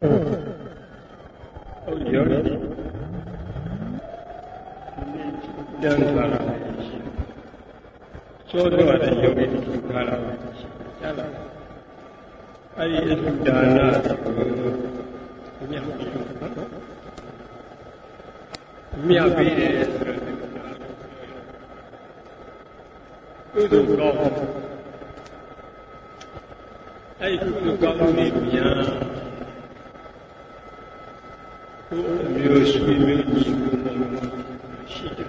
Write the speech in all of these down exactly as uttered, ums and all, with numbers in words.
ဟုတ်ရောတယ်တန်ခါလာစောတော့တဲ့ယောဂီတွေခါလာကြားလာအဲ့ဒီအထုဒါနကိုမြတ်ပြီးတော့မြတ်ပြီးတယ်ဆိုတော့ကုသိုလ်ကောင်းအဲ့ဒီကုသိုလ်ကောင်းမှုတွေများကိုယ်မျိုးဆွေမျိုးညီကိုမောင်ရှိတယ်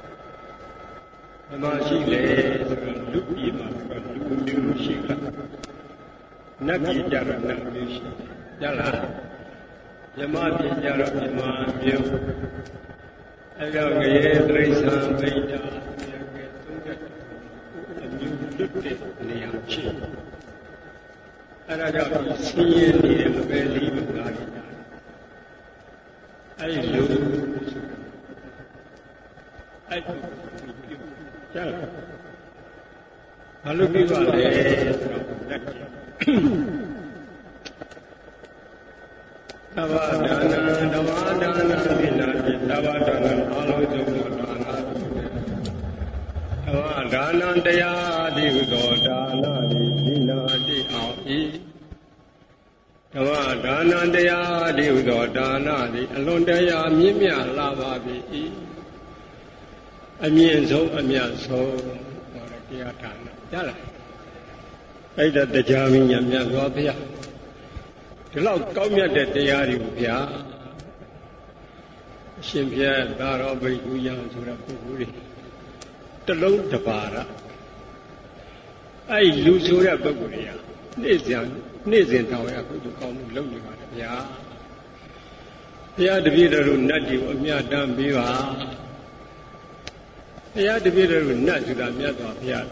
။မရှိလေဆိုတော့လူပြည်မှာလူမျိုးရှိတာနတ်ပြည်ကြတော့နတ်မျိုးရှိတယ်။ကြားလား။မြမပြည်ကြတော့မြမမျိုးအဲကြောင့်ငရေတိရစ္ဆာန်ဗိဒ္ဓရဲ့သုံးချက်အမျိုးလွတ်တဲ့နေရာရှိတယ်။အဲဒါကြောင့်ဆင်းရဲနေတဲ့အပယ်လေးပါးလာတယ်အဲ့ဒီလိုအဲ့ဒီကြားလားဘာလို့ပြပါလဲဆိုတော့တက်ကြသဘာဝဒါနသဘာဝဒါနပိနာတိသဘာဝဒါနအလုံးစုံသောဒါနသဘာဝဒါနတရားတိဟုသောဒါနတိပိနာတိအောင်ဤဓမ္မဒါနတရားဒီဟုသောဒါနသည်အလွန်တရာမြင့်မြတ်လာပါပြီအမြင့်ဆုံးအမြတ်ဆုံးဟောတဲ့တရားဒါနကြားလားအဲ့ဒါတရားမင်းညာမြတ်စွာဘုရားဒီလောက်ကောင်းမြတ်တဲ့တရားတွေကိုဗျာအရှင်ဘုရားသာရောဘိက္ခုယံဆိုတဲ့ပုဂ္ဂိုလ်တွေတလုံးတပါရအဲ့လူဆိုတဲ့ပုဂ္ဂိုလ်တွေကနေ့စဉ်နေ့စဉ်တောင်းရကုသိုလ်ကောင်းမှုလုပ်နေပါတယ်ဗျာဘုရားတပည့်တော်တို့နတ်တွေကိုအမြတ်တမ်းပေးပါဘုရားတပည့်တော်တို့နတ်ဆိုတာမြတ်စွာဘုရား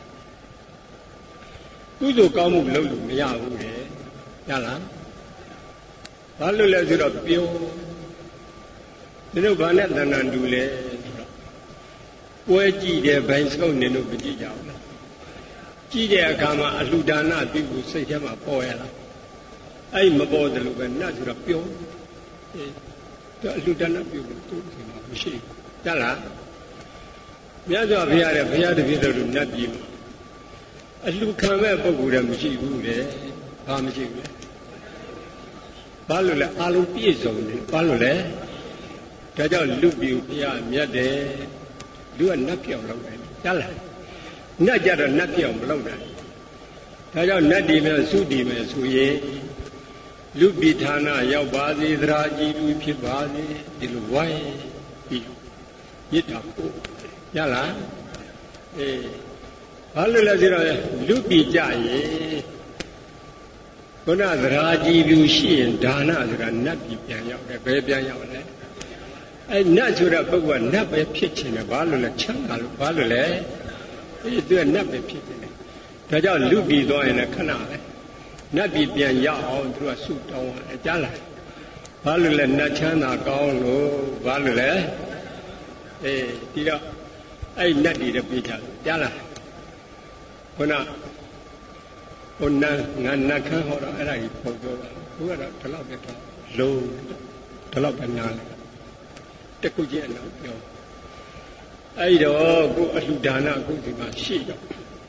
ကုသိုလ်ကောင်းမှုလုပ်လို့မရဘူးလေရလားဘာလို့လဲဆိုတော့ပြောဒီလိုဘာနဲ့တဏ္ဍန်တူလဲဆိုတော့ပွဲကြည့်တယ်ဘိုင်းစကုတ်နေလို့မကြည့်ကြဘူးလားကြည့်တဲ့အခါမှာအလှူဒါနပြုဖို့စိတ်ထဲမှာပေါ်ရလားအဲ့မပေါ်တယ်လို့ပဲနတ်ဆိုတော့ပြောအေးသူအလှူဒါနပြုဖို့သူ့ဒီမှာမရှိဘူးကြားလားမြတ်စွာဘုရားရဲ့ဘုရားတပည့်တော်တို့နတ်ပြည်မှာအလှူခံမဲ့ပုဂ္ဂိုလ်တွေမရှိဘူးလေဘာမရှိဘူးလဲဘာလို့လဲအလုံးပြည့်စုံတယ်ဘာလို့လဲဒါကြောင့်လူပြည်ဘုရားမြတ်တယ်လူကနတ်ပြောင်းလုပ်တယ်ကြားလားနတ်ကြတော့နတ်ပြောင်းမလုပ်နိုင်ဒါကြောင့်နတ်ဒီမဲ့သုဒီမဲ့ဆိုရင်လူပိဌာနရောက်ပါစေသရာကြည်လူဖြစ်ပါစေဒီလိုဝိုင်းပြီးမြစ်တာပို့ရလားအေးဘာလို့လဲဆိုတော့လူပိကြရင်ခုနသရာကြည်လူရှိရင်ဒါနဆိုတာနတ်ပြည်ပြန်ရောက်တယ်ဘယ်ပြန်ရောက်လဲအဲနတ်ဆိုတဲ့ပုဂ္ဂိုလ်ကနတ်ပဲဖြစ်ချင်တယ်ဘာလို့လဲချမ်းသာလို့ဘာလို့လဲအေးသူကနတ်ပဲဖြစ်တယ်ဒါကြောင့်လူပြည်သွားရင်လည်းခဏပဲနတ်ပြည်ပြန်ရောက်အောင်သူကဆုတောင်းရတယ်ကြားလားဘာလို့လဲနတ်ချမ်းသာကောင်းလို့ဘာလို့လဲအေးဒီတော့အဲ့နတ်တွေလည်းပြေးကြတယ်ကြားလားခုနဟိုနတ်ငါနတ်ခမ်းဟောတော့အဲ့ဒါကြီးပုံပြောတာဘုရားတော့ဒီလောက်ပဲတော့လုံးဒီလောက်ပဲနားလိုက်တခုချင်းအနောက်ပြောအဲ့တော့ကိုအလှူဒါနအခုဒီမှာရှိတော့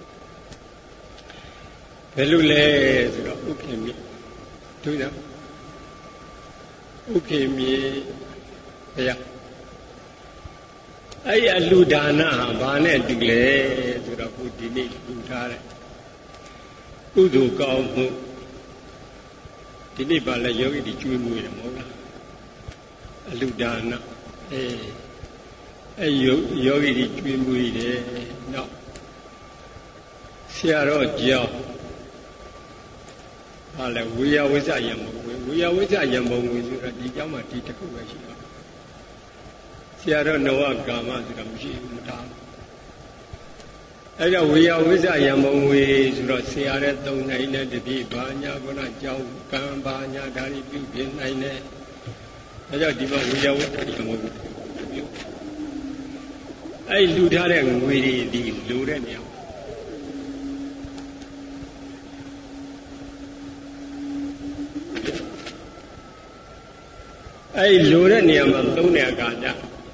ဘယ်လိုလဲဆိုတော့ဥက္ကေမြေတို့ရဥက္ကေမြေဘုရားအဲ့ဒီအလှူဒါနဟာဘာနဲ့တူလဲဆိုတော့ခုဒီနေ့လှူထားတဲ့ကုသိုလ်ကောင်းမှုဒီနေ့ပါလဲယောဂီတွေကျွေးမွေးတယ်မဟုတ်လားအလှူဒါနအေးအဲ့ယောဂီတွေကျွေးမွေးတယ်နောက်ဆရာတော်ကြောင့်ဟာလေဝေယဝိဇ္ဇယံဘုံဝေဝေယဝိဇ္ဇယံဘုံဝေဆိုတာဒီเจ้าမှာဒီတစ်ခုပဲရှိတော့ဆရာတော်နဝကာမဆိုတာမရှိဘူးမထားဘူးအဲ့ဒါဝေယဝိဇ္ဇယံဘုံဝေဆိုတော့ဆရာတဲ့သုံးနိုင်တဲ့တတိဘာညာကုဏကြောင်းကံဘာညာဒါတွေပြုပြင်နိုင်တယ်ဒါကြောင့်ဒီမှာဝေယဝိဇ္ဇယံဘုံဝေအဲ့လူထားတဲ့ငွေတွေဒီလူတဲ့နေရာအဲ့လိုတဲ့နေရာမှာသုံးတဲ့အခါကျ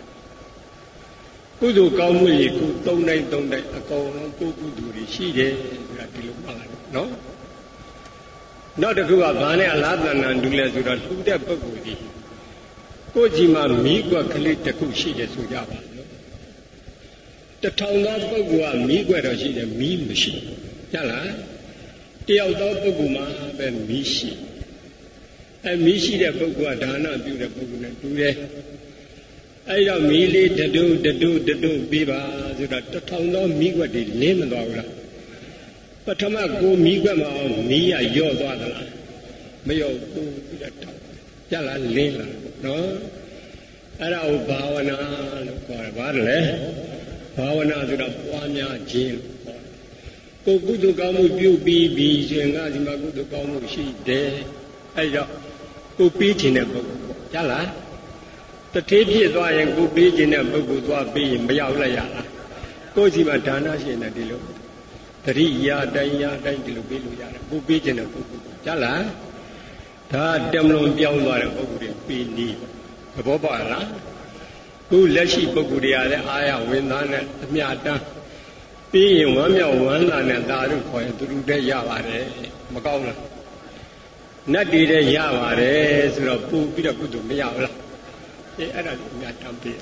ကုသိုလ်ကောင်းမှုကြီးကုသုံးတိုင်းသုံးတိုင်းအကုန်လုံးကိုကုသိုလ်တွေရှိတယ်ဆိုတာဒီလိုမှတ်လိုက်နော်နောက်တစ်ခုကဘာနဲ့အလားတဏ္ဍတူလဲဆိုတော့လှူတဲ့ပုဂ္ဂိုလ်ကြီးကိုယ်ကြီးမှာမီးကွက်ကလေးတစ်ခုရှိတယ်ဆိုကြပါလို့တထောင်သောပုဂ္ဂိုလ်ကမီးကွက်တော့ရှိတယ်မီးမရှိကြလားတယောက်သောပုဂ္ဂိုလ်မှာပဲမီးရှိအဲမီးရှိတဲ့ပုဂ္ဂိုလ်ကဒါနပြုတဲ့ပုဂ္ဂိုလ်နဲ့တူတယ်အဲ့တော့မီးလေးတတူတတူတတူပြီးပါဆိုတော့တထောင်သောမီးကွက်တွေလင်းမသွားဘူးလားပထမကိုမီးကွက်မှာမီးရရော့သွားသလားမရော့ဘူးပြီးတော့ထောက်ကြလားလင်းလာနော်အဲ့ဒါကိုဘာဝနာလို့ခေါ်တယ်ဘာလဲဘာဝနာဆိုတော့ပွားများခြင်းလို့ခေါ်တယ်ကိုကုသိုလ်ကောင်းမှုပြုပြီးပြီဆိုရင်ငါဒီမှာကုသိုလ်ကောင်းမှုရှိတယ်အဲ့တော့ကိုပြီးခြင်းတဲ့ပုဂ္ဂိုလ်ပေါ့ကြလားတထေးဖြစ်သွားရင်ကိုပြီးခြင်းတဲ့ပုဂ္ဂိုလ်သွားပြီးရင်မရောက်လိုက်ရလားကိုယ်စီမှာဒါနရှင်တယ်ဒီလိုတတိယတိုင်းရတိုင်းဒီလိုပြီးလို့ရတယ်ကိုပြီးခြင်းတဲ့ပုဂ္ဂိုလ်ကြလားဒါတမလွန်ပြောင်းသွားတဲ့ပုဂ္ဂိုလ်တွေပြီးနီးသဘောပေါက်လားခုလက်ရှိပုဂ္ဂိုလ်တွေကလည်းအာရဝင်သားနဲ့အမြတ်တမ်းပြီးရင်ဝမ်းမြောက်ဝမ်းသာနဲ့သာလို့ခေါ်ရင်သူတို့တည်းရပါတယ်မကောင်းလားနတ်တွေတည်းရပါတယ်ဆိုတော့ပူပြီးတော့ကုသိုလ်မရဘူးလားအဲအဲ့ဒါကိုအမြတ်တမ်းပြီး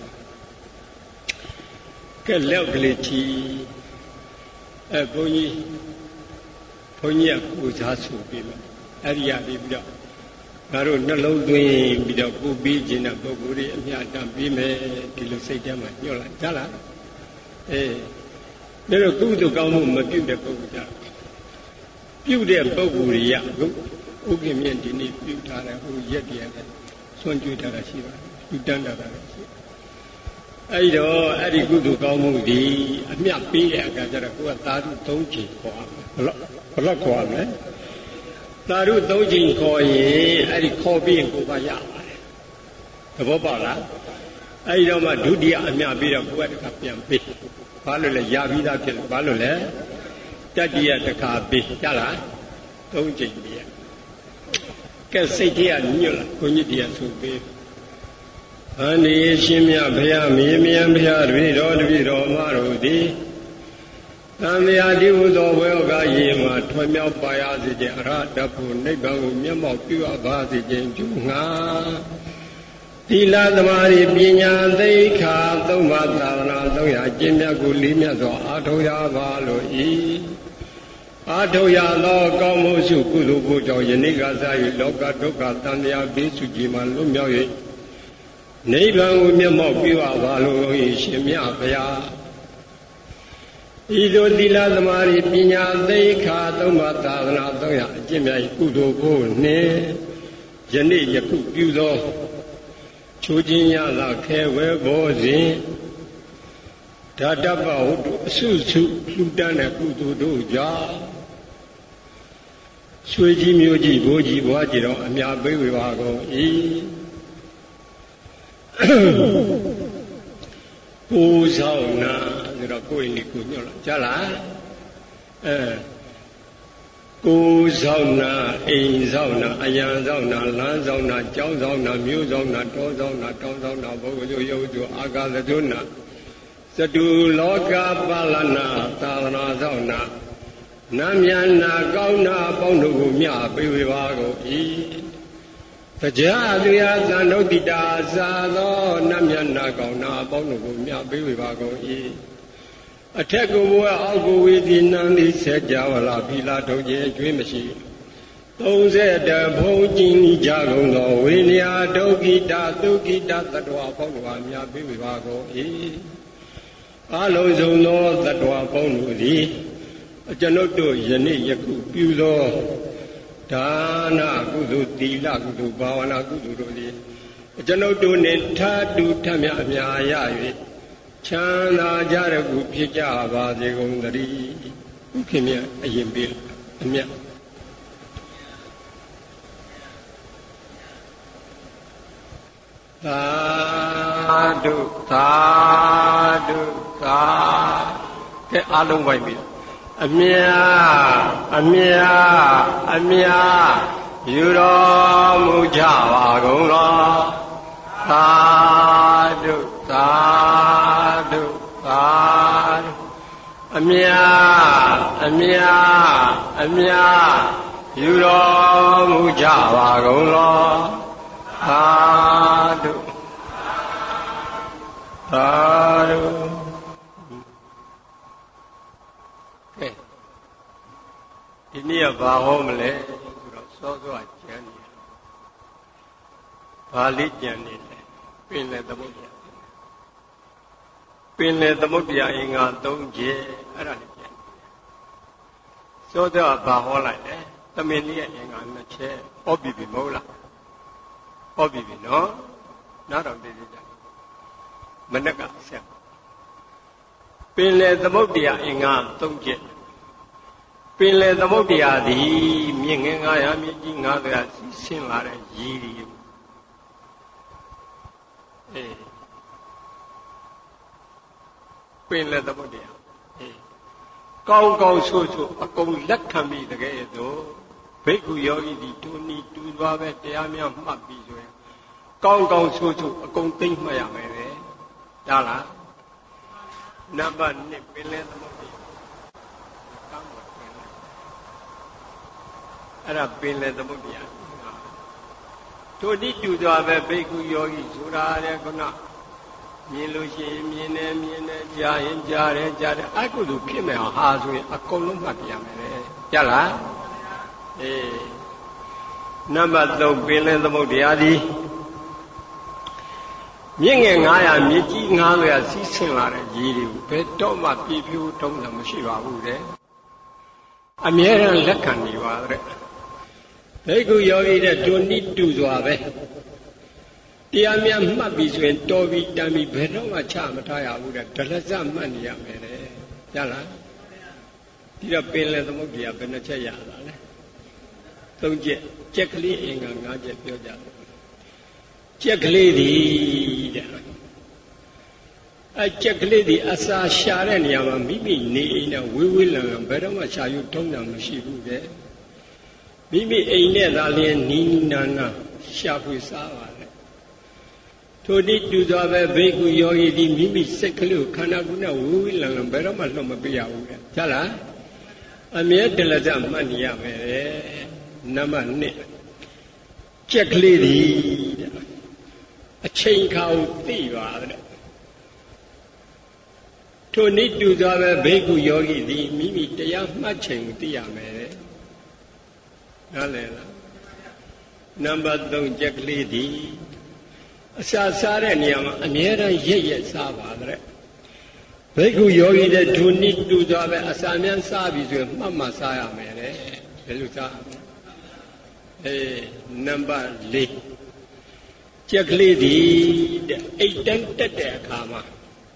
ကဲလက်ကလေးချီအဲဘုန်းကြီးဘုန်းကြီးကကိုစားဆိုပြီးတော့အဲ့ဒီရပြီးပြီးတော့ငါတို့နှလုံးသွင်းပြီးတော့ပူပြီးခြင်းတဲ့ပုဂ္ဂိုလ်တွေအမြတ်တမ်းပြီးမယ်ဒီလိုစိတ်ထဲမှာညှော့လိုက်ကြလားအေးဒါတော့ကုသိုလ်ကောင်းမှုမပြုတဲ့ပုဂ္ဂိုလ်ကြပြုတဲ့ပုဂ္ဂိုလ်တွေကဥက္ကမြင့်ဒီနေ့ပြုထားတဲ့ဟိုရက်တည်းနဲ့ဆွန့်ကြွထားတာရှိပါတယ်ပြုတန်းတာလည်းရှိအဲ့တော့အဲ့ဒီကုသိုလ်ကောင်းမှုဒီအမြတ်ပေးတဲ့အခါကျတော့ကိုယ်ကသာဓုသုံးချိန်ခေါ်အောင်ဘလို့ဘလို့ခေါ်ရမလဲသာဓုသုံးချိန်ခေါ်ရင်အဲ့ဒီခေါ်ပြီးရင်ကိုယ်ကရပါတယ်သဘောပေါက်လားအဲ့ဒီတော့မှဒုတိယအမြတ်ပြီးတော့ကိုယ်ကတခါပြန်ပေးဘာလို့လဲရပြီးသားဖြစ်လို့ဘာလို့လဲတတိယတခါပေးကြလားသုံးချိန်ပြီးရကဲစိတ်ထဲကညွတ်လာကိုကြီးတရားဆိုပေးအန္တိရှင်မြတ်ဘုရားမြေမြံဘုရားတပည့်တော်တပည့်တော်မတို့သည်သံဃာတိဟုသောဝေဩဃရေမှာထွံ့မြောက်ပါရစေခြင်းအရဟတဖို့နိဗ္ဗာန်ကိုမျက်မှောက်ပြုအပ်ပါစေခြင်းကျူငါသီလသမာဓိပညာသိက္ခာသုံးပါးသာသနာသုံးရာကျင့်မြတ်ကိုလေးမြတ်စွာအားထုတ်ရပါလို့ဤအားထုတ်ရသောကောင်းမှုစုကုသိုလ်ဘုကြောင့်ယနေ့ကစား၍လောကဒုက္ခသံဃာဘေးစုကြီးမှလွတ်မြောက်၍နိဗ္ဗာန်ကိုမျက်မှောက်ပြုအပ်ပါလို့ဤရှင်မြတ်ဘုရားဤသို့သီလသမာဓိပညာသိက္ခာသုံးပါးသာသနာသုံးရာအကျင့်များကုသိုလ်ဘုနှင့်ယနေ့ယခုပြုသောချိုးခြင်းရသာခဲဝဲဘောစဉ်ဓာတပဝတ္ထုအစုစုလှူဒန်းတဲ့ကုသိုလ်တို့ကြောင့်ရွှေကြီးမျိုးကြီးဘိုးကြီးဘွားကြီးတော်အမြတ်ပေးဝေပါကုန်၏ကိုယ်ဆောင်နာဆိုတော့ကိုယ်နေကိုညွတ်လာကြလားအဲကိုယ်ဆောင်နာအိမ်ဆောင်နာအယံဆောင်နာလမ်းဆောင်နာကျောင်းဆောင်နာမြို့ဆောင်နာတောဆောင်နာတောင်းဆောင်နာဘုရားရုပ်သူအာကာသတုနာသတုလောကပါလနာသာသနာဆောင်နာနတ်မြတ်နာကောင်းနာပေါင်းတို့ကိုမြတ်ပေးဝေပါကုန်၏တရားသူရသံတို့တိတာသာသောနတ်မြတ်နာကောင်းနာပေါင်းတို့ကိုမြတ်ပေးဝေပါကုန်၏အထက်ကိုဘဝအောက်ကိုဝေဒီနန်းသည်ဆက်ကြဝလာဖီလာထုတ်ခြင်းအကျွေးမရှိသုံးဆယ်တဘုံကျင်းကြကုန်သောဝိနည်းဒုက္ခိတာဒုက္ခိတာတတဝါပေါင်းတို့ကမြတ်ပေးဝေပါကုန်၏အလုံးစုံသောတတဝါပေါင်းတို့သည်ကျွန်ုပ်တို့ယနေ့ယခုပြုသောဒါနကုသိုလ်သီလကုသိုလ်ဘာဝနာကုသိုလ်တို့သည်ကျွန်ုပ်တို့နှင့်ထာတူထမြအများရ၍ချမ်းသာကြရခုဖြစ်ကြပါစေကုန်သတည်းဥခင်မြတ်အရင်ပေးအမြတ်သာဓုသာဓုသာကဲအားလုံးဝိုင်းပြီအမြတ်အမြတ်အမြတ်ယူတော်မူကြပါကုန်သော Sadhu sadhu sadhu Amya amya amya Yuro mujava golo Sadhu sadhu Okay ဒီနေ့ကဘာဟောမလဲဆိုတော့စောစောကျမ်းနေဘာလေးကျမ်းနေလဲပင်လေသမုဒ္ဒရာပင်လေသမုဒ္ဒရာအင်္ဂါ၃ချက်အဲ့ဒါလေးကျမ်းစောစောဘာဟောလိုက်လဲသမင်လေးရဲ့အင်္ဂါ၂ချက်ဟောပြီပြီမဟုတ်လားဟောပြီပြီနော်နောက်တော့သိသေးကြမနက်ကဆက်ပင်လေသမုဒ္ဒရာအင်္ဂါ၃ချက်ပင်လေသမုဒ္ဒရာသည်မြင့်ငယ်ငါးရာမြင့်ကြီးငါးရာစီးဆင်းလာတဲ့ရည်ရည်အေးပင်လေသမုဒ္ဒရာအေးကောင်းကောင်းဆိုးဆိုးအကုန်လက်ခံပြီးတကယ်တော့ဘိက္ခုယောဂီဒီတူနီတူသွားပဲတရားများမှတ်ပြီးဆိုရင်ကောင်းကောင်းဆိုးဆိုးအကုန်သိမ့်မှတ်ရမယ်ပဲဒါလားနံပါတ်၂ပင်လေသမုဒ္ဒရာအဲ့ဒါပင်လေသမုဒ္ဒရာတို့ဒီတူသွားပဲဘိက္ခုယောဂီဆိုတာတဲ့ခုနမြင်လို့ရှိရင်မြင်တယ်မြင်တယ်ကြားရင်ကြားတယ်ကြားတယ်အကုသိုလ်ဖြစ်မယ်ဟာဆိုရင်အကုန်လုံးမှတ်ပြရမယ်လေကြားလားအေးနံပါတ်၃ပင်လေသမုဒ္ဒရာသည်မြင့်ငယ်ငါးရာမြင့်ကြီးငါးရာစီးဆင်းလာတဲ့ရည်တွေကိုဘယ်တော့မှပြည့်ပြည့်တုံးတာမရှိပါဘူးတဲ့အမြဲတမ်းလက်ခံနေပါတဲ့ဘိက္ခုယောဂီတဲ့ဒုနိတူစွာပဲတရားများမှတ်ပြီးဆိုရင်တော်ပြီးတန်ပြီးဘယ်တော့မှချမထားရဘူးတဲ့ဒလစမှတ်နေရမယ်တဲ့ကြားလားဒီတော့ပင်လေသမုဒ္ဒရာဘယ်နှချက်ရတာလဲသုံးချက်ချက်ကလေးအင်္ဂါ၅ချက်ပြောကြတယ်ချက်ကလေးဒီတဲ့အဲချက်ကလေးဒီအစာရှာတဲ့နေရာမှာမိမိနေအိမ်နဲ့ဝေးဝေးလံလံဘယ်တော့မှရှာယူထုံးတာမရှိဘူးတဲ့မိမိအိမ်နဲ့သာလျှင်နီးနီးနားနားရှာဖွေစားပါလေထိုတိတူစွာပဲဘိက္ခုယောဂီဒီမိမိစိတ်ကလေးကိုခန္ဓာကိုယ်နဲ့ဝေးဝေးလံလံဘယ်တော့မှလှုပ်မပြရဘူးတဲ့ဟုတ်လားအမြဲတလစမှတ်နေရမယ်တဲ့နံပါတ်၂ချက်ကလေးဒီတဲ့အချိန်ခါကိုသိပါတဲ့ထိုနည်းတူစွာပဲဘိက္ခုယောဂီသည်မိမိတရားမှတ်ချိန်ကိုသိရမယ်တဲ့နားလည်လားနံပါတ်၃ချက်ကလေးသည်အစာစားတဲ့နေရာမှာအမြဲတမ်းရက်ရက်စားပါတဲ့ဘိက္ခုယောဂီတဲ့ထိုနည်းတူစွာပဲအစာများစားပြီဆိုရင်မှတ်မှစားရမယ်တဲ့ဘယ်လိုစားအေးနံပါတ်၄ချက်ကလေးသည်တဲ့အိတ်တန်းတက်တဲ့အခါမှာ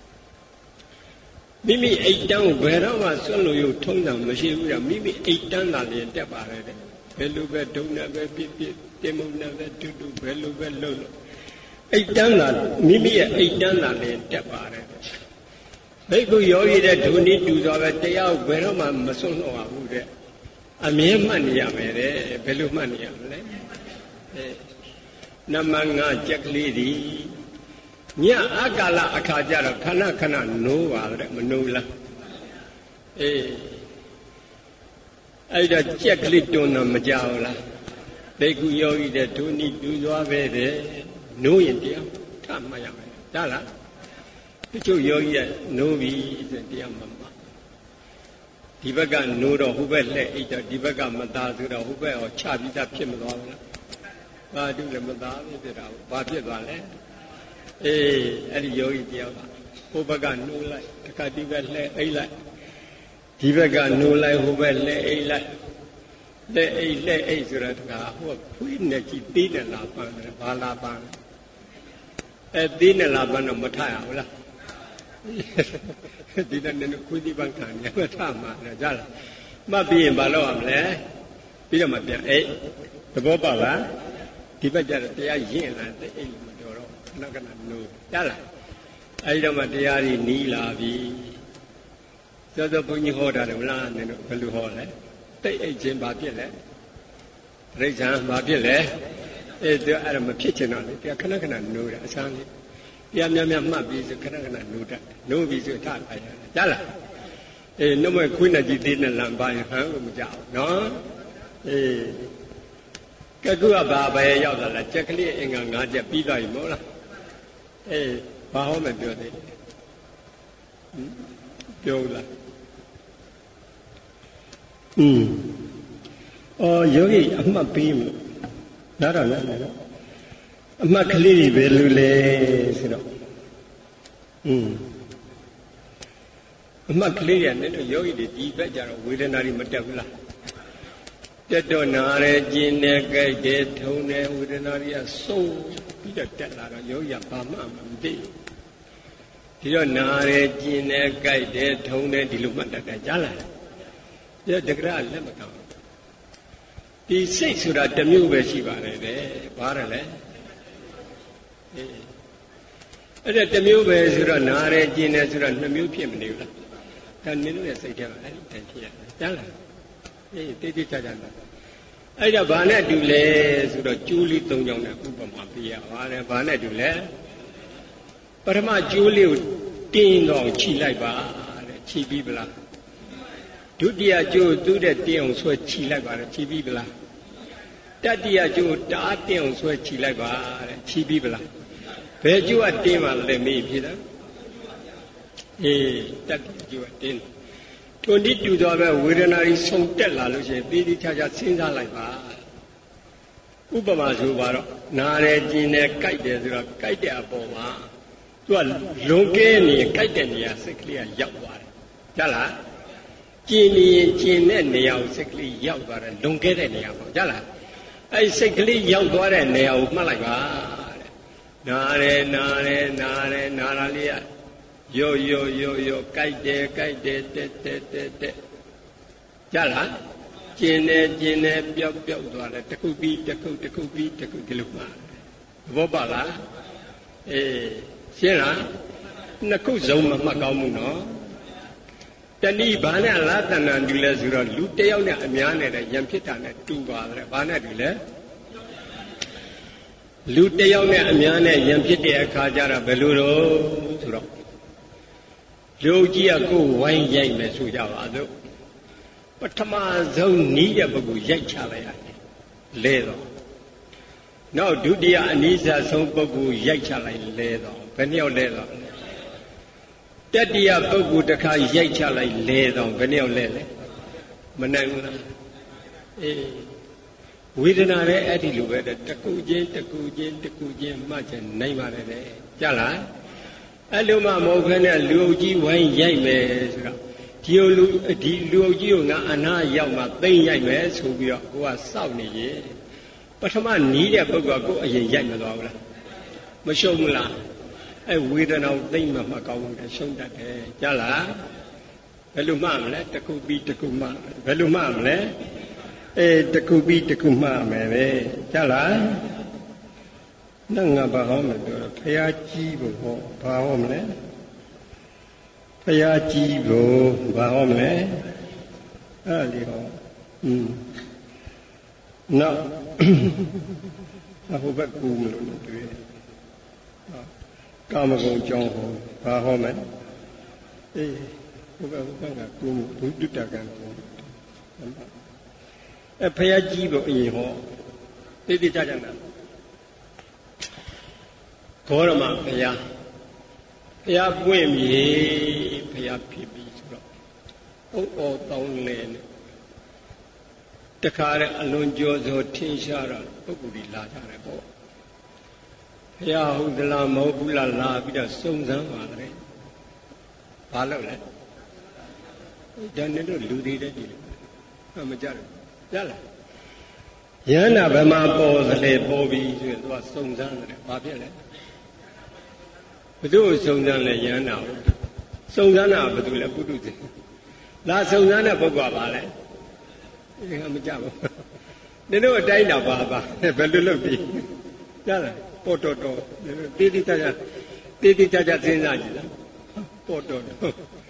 မိမိအိတ်တန်းကိုဘယ်တော့မှဆွလို့ရထုံးတာမရှိဘူးကမိမိအိတ်တန်းသာလျှင်တက်ပါတယ်တဲ့ဘယ်လိုပဲဒုံနဲ့ပဲပြစ်ပြစ်တင်မုံနဲ့ပဲတူတူဘယ်လိုပဲလှုပ်လို့အိတ်တန်းသာမိမိရဲ့အိတ်တန်းသာလျှင်တက်ပါတယ်ဘိက္ခုယောဂီတဲ့ဒုနိတူစွာပဲတရားကိုဘယ်တော့မှမဆွလို့ရဘူးတဲ့အမြဲမှတ်နေရမယ်တဲ့ဘယ်လိုမှတ်နေရမလဲအဲနံပါတ်၅ချက်ကလေးဒီညအကာလအခါကျတော့ခဏခဏနိုးပါတဲ့မနိုးလားအေးအဲ့ဒါချက်ကလေးတွန်းတော့မကြောက်လားဘိက္ခုယောဂီတဲ့ဒုနိတူစွာပဲတဲ့နိုးရင်တရားထမှတ်ရမယ်ဒါလားတချို့ယောဂီကနိုးပြီဆိုတရားမမှတ်ဒီဘက်ကနိုးတော့ဟိုဘက်လှည့်အိတ်တော့ဒီဘက်ကမသားဆိုတော့ဟိုဘက်ဟောချပြီးသားဖြစ်မသွားဘူးလားဘာတူလည်းမသားဘူးဖြစ်တာဘာဖြစ်သွားလဲအေးအဲ့ဒီယောဂီတယောက်ကဟိုဘက်ကနိုးလိုက်တခါဒီဘက်လှည့်အိတ်လိုက်ဒီဘက်ကနိုးလိုက်ဟိုဘက်လှည့်အိတ်လိုက်လှည့်အိတ်လှည့်အိတ်ဆိုတော့တခါဟိုဖွေးနေကြည့်သေးတယ်လားပန်းတယ်ဘာလာပန်းအဲသေးနေလားပန်းတော့မထရဘူးလားဒီတဲ့နခွေးဒီပန်းခံရမထမှာလဲကြားလားမှတ်ပြီးရင်ဘာလုပ်ရမလဲပြီးတော့မှပြန်အိတ်သဘောပေါက်လားဒီဘက်ကျတော့တရားရင့်လာတဲ့အိတ်မတော်တော့ခဏခဏနိုးကြားလားအဲဒီတော့မှတရားကြီးနီးလာပြီသောသောဘုန်းကြီးဟောတာတယ်မလားနင်တို့ဘယ်လိုဟောလဲတိတ်အိတ်ခြင်းဘာဖြစ်လဲတိရစ္ဆာန်ဘာဖြစ်လဲအဲသူအဲ့ဒါမဖြစ်ချင်တော့လေတရားခဏခဏနိုးတယ်အစမ်းလေးတရားများများမှတ်ပြီးဆိုခဏခဏနိုးတတ်နိုးပြီးဆိုထားလိုက်ရတယ်ကြားလားအေးနှမခွေးနဲ့ကြည့်သေးနဲ့လမ်းပါရင်ဟမ်လို့မကြောက်နော်အေးကကုကဘာပဲရောက်လာလားချက်ကလေးအင်္ဂါ၅ချက်ပြီးသွားပြီမဟုတ်လားအေးဘာဟောမှပြောသေးတယ်ပြောလားอืมအော်ယောဂီအမှတ်ပေးမလို့နားတော့နားတော့အမှတ်ကလေးတွေပဲလူလေဆိုတော့อืมအမှတ်ကလေးရနဲ့တော့ယောဂီတွေဒီဘက်ကြတော့ဝေဒနာတွေမတက်ဘူးလားတက်တော့နားရဲကျင်နေကြိုက်တယ်ထုံနေဝေဒနာတွေကစိုးပြီးတော့တက်လာတော့ယောဂီကဘာမှမသိဒီတော့နားရဲကျင်နေကြိုက်တယ်ထုံနေဒီလိုမှတ်တတ်တယ်ကြားလားဒီတက္ကရာလက်မကောင်းဒီစိတ်ဆိုတာတစ်မျိုးပဲရှိပါတယ်တဲ့ဘာရလဲအဲ့ဒါတစ်မျိုးပဲဆိုတော့နားရဲကျင်နေဆိုတော့နှစ်မျိုးဖြစ်မနေဘူးလားဒါနင်းတို့ရဲ့စိတ်ထဲမှာအဲ့ဒီတန်ဖြစ်ရတယ်ကြားလားအေးတိတိကျကျလားအဲ့ဒါဘာနဲ့တူလဲဆိုတော့ကျိုးလေး၃ချောင်းနဲ့ဥပမာပြရပါတယ်ဘာနဲ့တူလဲပထမကျိုးလေးကိုတင်းတော့ခြိလိုက်ပါတဲ့ခြိပြီးပလားဒုတိယကျိုးသူ့တဲ့တင်းအောင်ဆွဲခြိလိုက်ပါတယ်ခြိပြီးပလားတတိယကျိုးတားတင်းအောင်ဆွဲခြိလိုက်ပါတဲ့ခြိပြီးပလားဘယ်ကျိုးကတင်းပါလဲမေးဖြစ်တာအေးတတိယကျိုးကတင်းတွန်တိတူတော်ပဲဝေဒနာကြီးဆုံတက်လာလို့ရှိရင်ပြီးပြီးခြားခြားစဉ်းစားလိုက်ပါဥပမာဆိုပါတော့နားရဲကျင်နေကြိုက်တယ်ဆိုတော့ကြိုက်တဲ့အပေါ်မှာသူကလွန်ကဲနေကြိုက်တဲ့နေရာစိတ်ကလေးကရောက်သွားတယ်ကြားလားကျင်နေရင်ကျင်တဲ့နေရာကိုစိတ်ကလေးရောက်သွားတယ်လွန်ကဲတဲ့နေရာပေါ့ကြားလားအဲ့စိတ်ကလေးရောက်သွားတဲ့နေရာကိုမှတ်လိုက်ပါတဲ့နားရဲနားရဲနားရဲနားလာလေးကယောယောယောယောကြိုက်တယ်ကြိုက်တယ်တက်တက်တက်တက်ကြားလားကျင်တယ်ကျင်တယ်ပျောက်ပျောက်သွားတယ်တစ်ခုပြီးတစ်ခုတစ်ခုပြီးတစ်ခုဒီလိုမှဘောပါလားအေးရှင်းလားနှစ်ခုစုံမမှတ်ကောင်းဘူးနော်တဏိဘာနဲ့အလားတဏ္ဍာတူလဲဆိုတော့လူတယောက်နဲ့အများနဲ့လည်းယံဖြစ်တာနဲ့တူပါတယ်ဘာနဲ့တူလဲလူတယောက်နဲ့အများနဲ့ယံဖြစ်တဲ့အခါကျတော့ဘယ်လိုတော့ဆိုတော့လူကြီးကကိုယ်ဝိုင်းရိုက်မယ်ဆိုကြပါစို့ပထမဆုံးနီးတဲ့ပုဂ္ဂိုလ်ရိုက်ချလိုက်ရတယ်လဲတော့နောက်ဒုတိယအနိစ္စဆုံးပုဂ္ဂိုလ်ရိုက်ချလိုက်လဲတော့ဘယ်နှယောက်လဲတော့တတိယပုဂ္ဂိုလ်တစ်ခါရိုက်ချလိုက်လဲတော့ဘယ်နှယောက်လဲလဲမနိုင်ဘူးလားအေးဝေဒနာရဲ့အဲ့ဒီလိုပဲတကူချင်းတကူချင်းတကူချင်းမှတ်ချင်နိုင်ပါတယ်လေကြားလားအဲ့လိုမှမဟုတ်ခဲနဲ့လူအုပ်ကြီးဝိုင်းရိုက်မယ်ဆိုတော့ဒီလူဒီလူအုပ်ကြီးကိုငါအနာရောက်မှသိမ့်ရိုက်မယ်ဆိုပြီးတော့ကိုကစောင့်နေရင်ပထမနီးတဲ့ပုဂ္ဂိုလ်ကကိုအရင်ရိုက်မသွားဘူးလားမရှုံးဘူးလားအဲ့ဝေဒနာကိုသိမ့်မှမကောင်းဘူးတဲ့ရှုံးတတ်တယ်ကြားလားဘယ်လိုမှမလဲတစ်ခုပြီးတစ်ခုမှဘယ်လိုမှမလဲအေးတစ်ခုပြီးတစ်ခုမှမယ်ပဲကြားလားနောက်ငါဘာဟောမလဲပြောတော့ဖရာကြီးဖို့ဟောဘာဟောမလဲဖရာကြီးဖို့ဘာဟောမလဲအဲ့ဒီဟောอืมနောက်ဟိုဘက်ကူမလို့တွေ့ကာမဂုဏ်ကြောင်းဟောဘာဟောမလဲအေးဟိုဘက်ဟိုဘက်ကကူဘုဒ္ဓတကံကူအဲ့ဖရာကြီးဖို့အရင်ဟောတိတိကျကျနာဘောရမဘုရားဘုရားပွင့်မြေဘုရားဖြစ်ပြီးဆိုတော့အုပ်အော်တောင်းလဲနဲ့တခါတဲ့အလွန်ကြောစောထင်ရှားတော့ပုဂ္ဂိုလ်ကြီးလာကြတယ်ပေါ့ဘုရားဟုတ်သလားမဟုတ်ဘူးလားလာပြီးတော့စုံစမ်းပါတယ်ဘာလို့လဲဒါနဲ့တော့လူတွေတည်းကြည့်လို့မကြဘူးကြားလားယန္တာဘယ်မှာပေါ်သလဲပေါ်ပြီးဆိုရင်သူကစုံစမ်းတယ်ဘာဖြစ်လဲဘယ်သူ့ကိုစုံစမ်းလဲယန္တာကိုစုံစမ်းတာဘယ်သူလဲပုထုဇဉ်လာစုံစမ်းတဲ့ပုဂ္ဂိုလ်ကပါလဲဒီကမကြဘူးနင်တို့အတိုင်းတော့ပါပါဘယ်လိုလုပ်ပြီးကြားလားပေါ်တော်တော်တေးတိကျကျတေးတိကျကျစဉ်းစားကြည့်လားပေါ်တော်တော်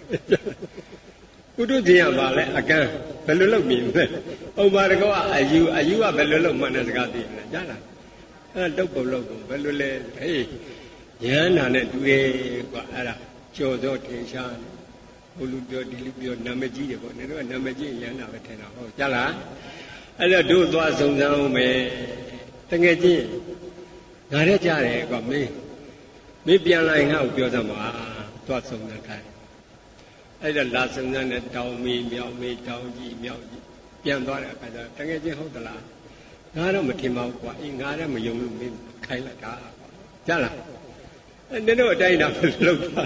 ပုထုဇဉ်ကပါလဲအကန်းဘယ်လိုလုပ်ပြီးလဲဥပါဒကောကအယူအယူကဘယ်လိုလုပ်မှန်းတဲ့စကားသိတယ်ကြားလားအဲတုတ်ပုံလို့ဘယ်လိုလဲဟေးရဟန္တာနဲ့တူတယ်ကွာအဲ့ဒါကြော်စောထင်ရှားဘုလူပြောဒီလူပြောနာမည်ကြီးတယ်ပေါ့နေတော့နာမည်ကြီးရဟန္တာပဲထင်တာဟုတ်ကြလားအဲ့တော့တို့သွားစုံစမ်းအောင်မယ်တကယ်ချင်းငါရက်ကြတယ်ကွာမင်းမင်းပြန်လာရင်ငါ့ကိုပြောစမ်းပါသွားစုံစမ်းခိုင်းအဲ့ဒါလာစုံစမ်းတဲ့တောင်မီမြောက်မီတောင်ကြီးမြောက်ကြီးပြန်သွားတဲ့အခါကျတကယ်ချင်းဟုတ်သလားငါတော့မထင်ပါဘူးကွာအေးငါလည်းမယုံလို့မင်းခိုင်းလိုက်တာကြလားအဲ့နင်တို့အတိုင်းတာဘယ်လိုလုပ်ပါ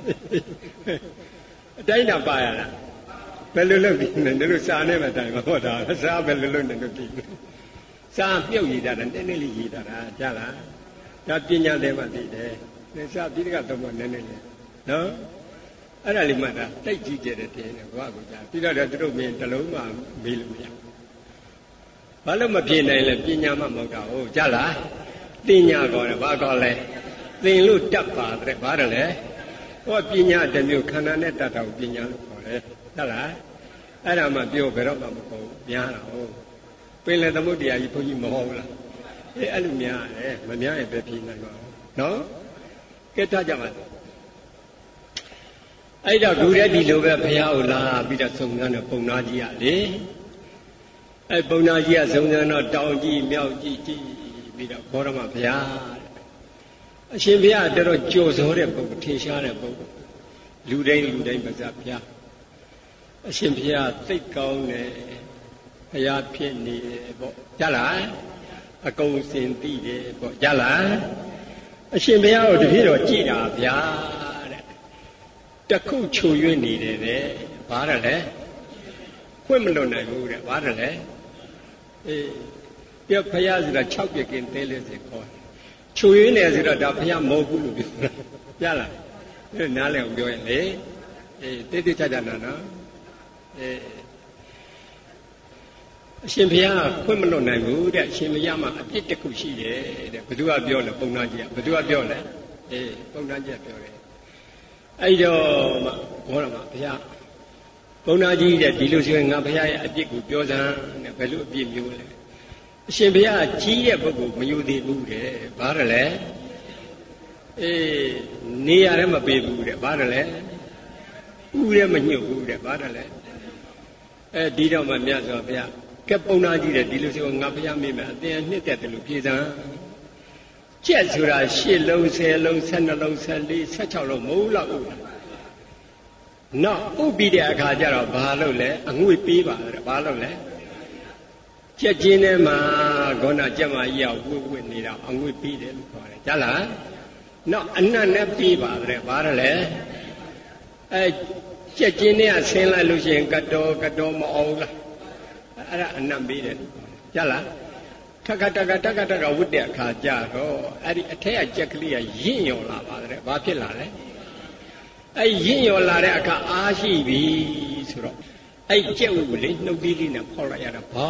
အတိုင်းတာပါရလားဘယ်လိုလုပ်ပြီးနင်တို့စာနဲ့မှတိုင်မှာဟောတာစာဘယ်လိုလုပ်နေလို့ဒီစာမြုပ်ရည်တာနဲ့နည်းနည်းလေးရည်တာကြလားဒါပညာတယ်မှသိတယ်သင်္စာပိဋကတော့နည်းနည်းလေးနော်အဲ့ဒါလေးမှတာတိတ်ကြီးကျတဲ့တင်တယ်ဘုရားကကြာပြီးတော့သူတို့မင်းတလုံးမှမေးလို့မရဘာလို့မပြေနိုင်လဲပညာမှမဟုတ်တာဟုတ်ကြလားတင်ညာကောတယ်ဘာကောလဲသင်လို့တတ်ပါတယ်ဘာတယ်လဲဟောပညာတစ်မျိုးခန္ဓာနဲ့တတ်တာကိုပညာလို့ခေါ်တယ်ဟုတ်လားအဲ့ဒါမှပြောဘယ်တော့မှမဟုတ်ဘူးများတာဟုတ်ပင်လေသမုဒ္ဒရာကြီးဘုန်းကြီးမဟုတ်လားအေးအဲ့လိုများတယ်မများရင်ပဲပြေနိုင်ပါဘူးနော်ကဲထားကြပါအဲ့တော့ခုတည်းဒီလိုပဲဘုရားကိုလာပြီးတော့စုံစမ်းတဲ့ပုံနာကြီးကလေအဲ့ပုံနာကြီးကစုံစမ်းတော့တောင်ကြီးမြောက်ကြီးကြည့်ပြီးတော့ဘောရမဘုရားအရှင်ဘုရားတော်တော်ကြော်စောတဲ့ပုဂ္ဂိုလ်ထင်ရှားတဲ့ပုဂ္ဂိုလ်လူတိုင်းလူတိုင်းပါစားဘုရားအရှင်ဘုရားသိကောင်းတယ်ဘုရားဖြစ်နေတယ်ပေါ့ကြလားအကုန်စင်သိတယ်ပေါ့ကြလားအရှင်ဘုရားကိုတပည့်တော်ကြည်တာဗျာတဲ့တခုချိုရွေ့နေတယ်တဲ့ဘာတယ်လဲခွင့်မလွန်နိုင်ဘူးတဲ့ဘာတယ်လဲအေးပြဘုရားဆိုတာ၆ပြက်ကင်းသေးလေးစေခေါ်ချိုရွေးနေဆိုတော့ဒါဘုရားမဟုတ်ဘူးလို့ပြောတာကြားလားအဲ့နားလည်အောင်ပြောရင်လေအေးတိတိကျကျနာနော်အေးအရှင်ဘုရားခွင့်မလွတ်နိုင်ဘူးတဲ့အရှင်ဘုရားမှာအပြစ်တစ်ခုရှိတယ်တဲ့ဘယ်သူကပြောလဲပုံနာကြီးကဘယ်သူကပြောလဲအေးပုံနာကြီးကပြောတယ်အဲ့တော့မှဘောရမှာဘုရားပုံနာကြီးတဲ့ဒီလိုဆိုရင်ငါဘုရားရဲ့အပြစ်ကိုပြောစမ်းတဲ့ဘယ်လိုအပြစ်မျိုးလဲအရှင်ဘုရားကြီးတဲ့ပုဂ္ဂိုလ်မယူသေးဘူးတဲ့ဘာတယ်လဲအေးနေရလည်းမပေးဘူးတဲ့ဘာတယ်လဲဥလည်းမညှို့ဘူးတဲ့ဘာတယ်လဲအဲဒီတော့မှမြတ်စွာဘုရားကဲပုံနာကြီးတဲ့ဒီလိုဆိုငါဘုရားမိမယ်အတင်နှစ်သက်တယ်လို့ပြေစမ်းကျက်ဆိုတာရှစ်လုံးဆယ်လုံးဆယ်နှစ်လုံးဆယ်လေးဆယ်၆လုံးမဟုတ်လောက်ဘူးနောက်ဥပြီးတဲ့အခါကျတော့ဘာလို့လဲအငွေပေးပါတဲ့ဘာလို့လဲကျက်ချင်းထဲမှာခေါဏကျက်မကြီးရောက်ဝှက်ဝှက်နေတာအငွေပေးတယ်လို့ခေါ်တယ်ကြားလားနောက်အနတ်နဲ့ပေးပါတဲ့ဘာလို့လဲအဲကျက်ချင်းထဲကဆင်းလိုက်လို့ရှိရင်ကတော်ကတော်မအောင်လားအဲ့ဒါအနတ်ပေးတယ်ကြားလားထက်ကတက်ကတက်ကတက်ကဝတ်တဲ့အခါကျတော့အဲ့ဒီအထက်ကကြက်ကလေးကရင့်ရော်လာပါတယ်ဘာဖြစ်လာလဲအဲ့ရင့်ရော်လာတဲ့အခါအားရှိပြီဆိုတော့အဲ့ကြက်ဝတ်လေးနှုတ်သေးလေးနဲ့ဖောက်လိုက်ရတာဘာ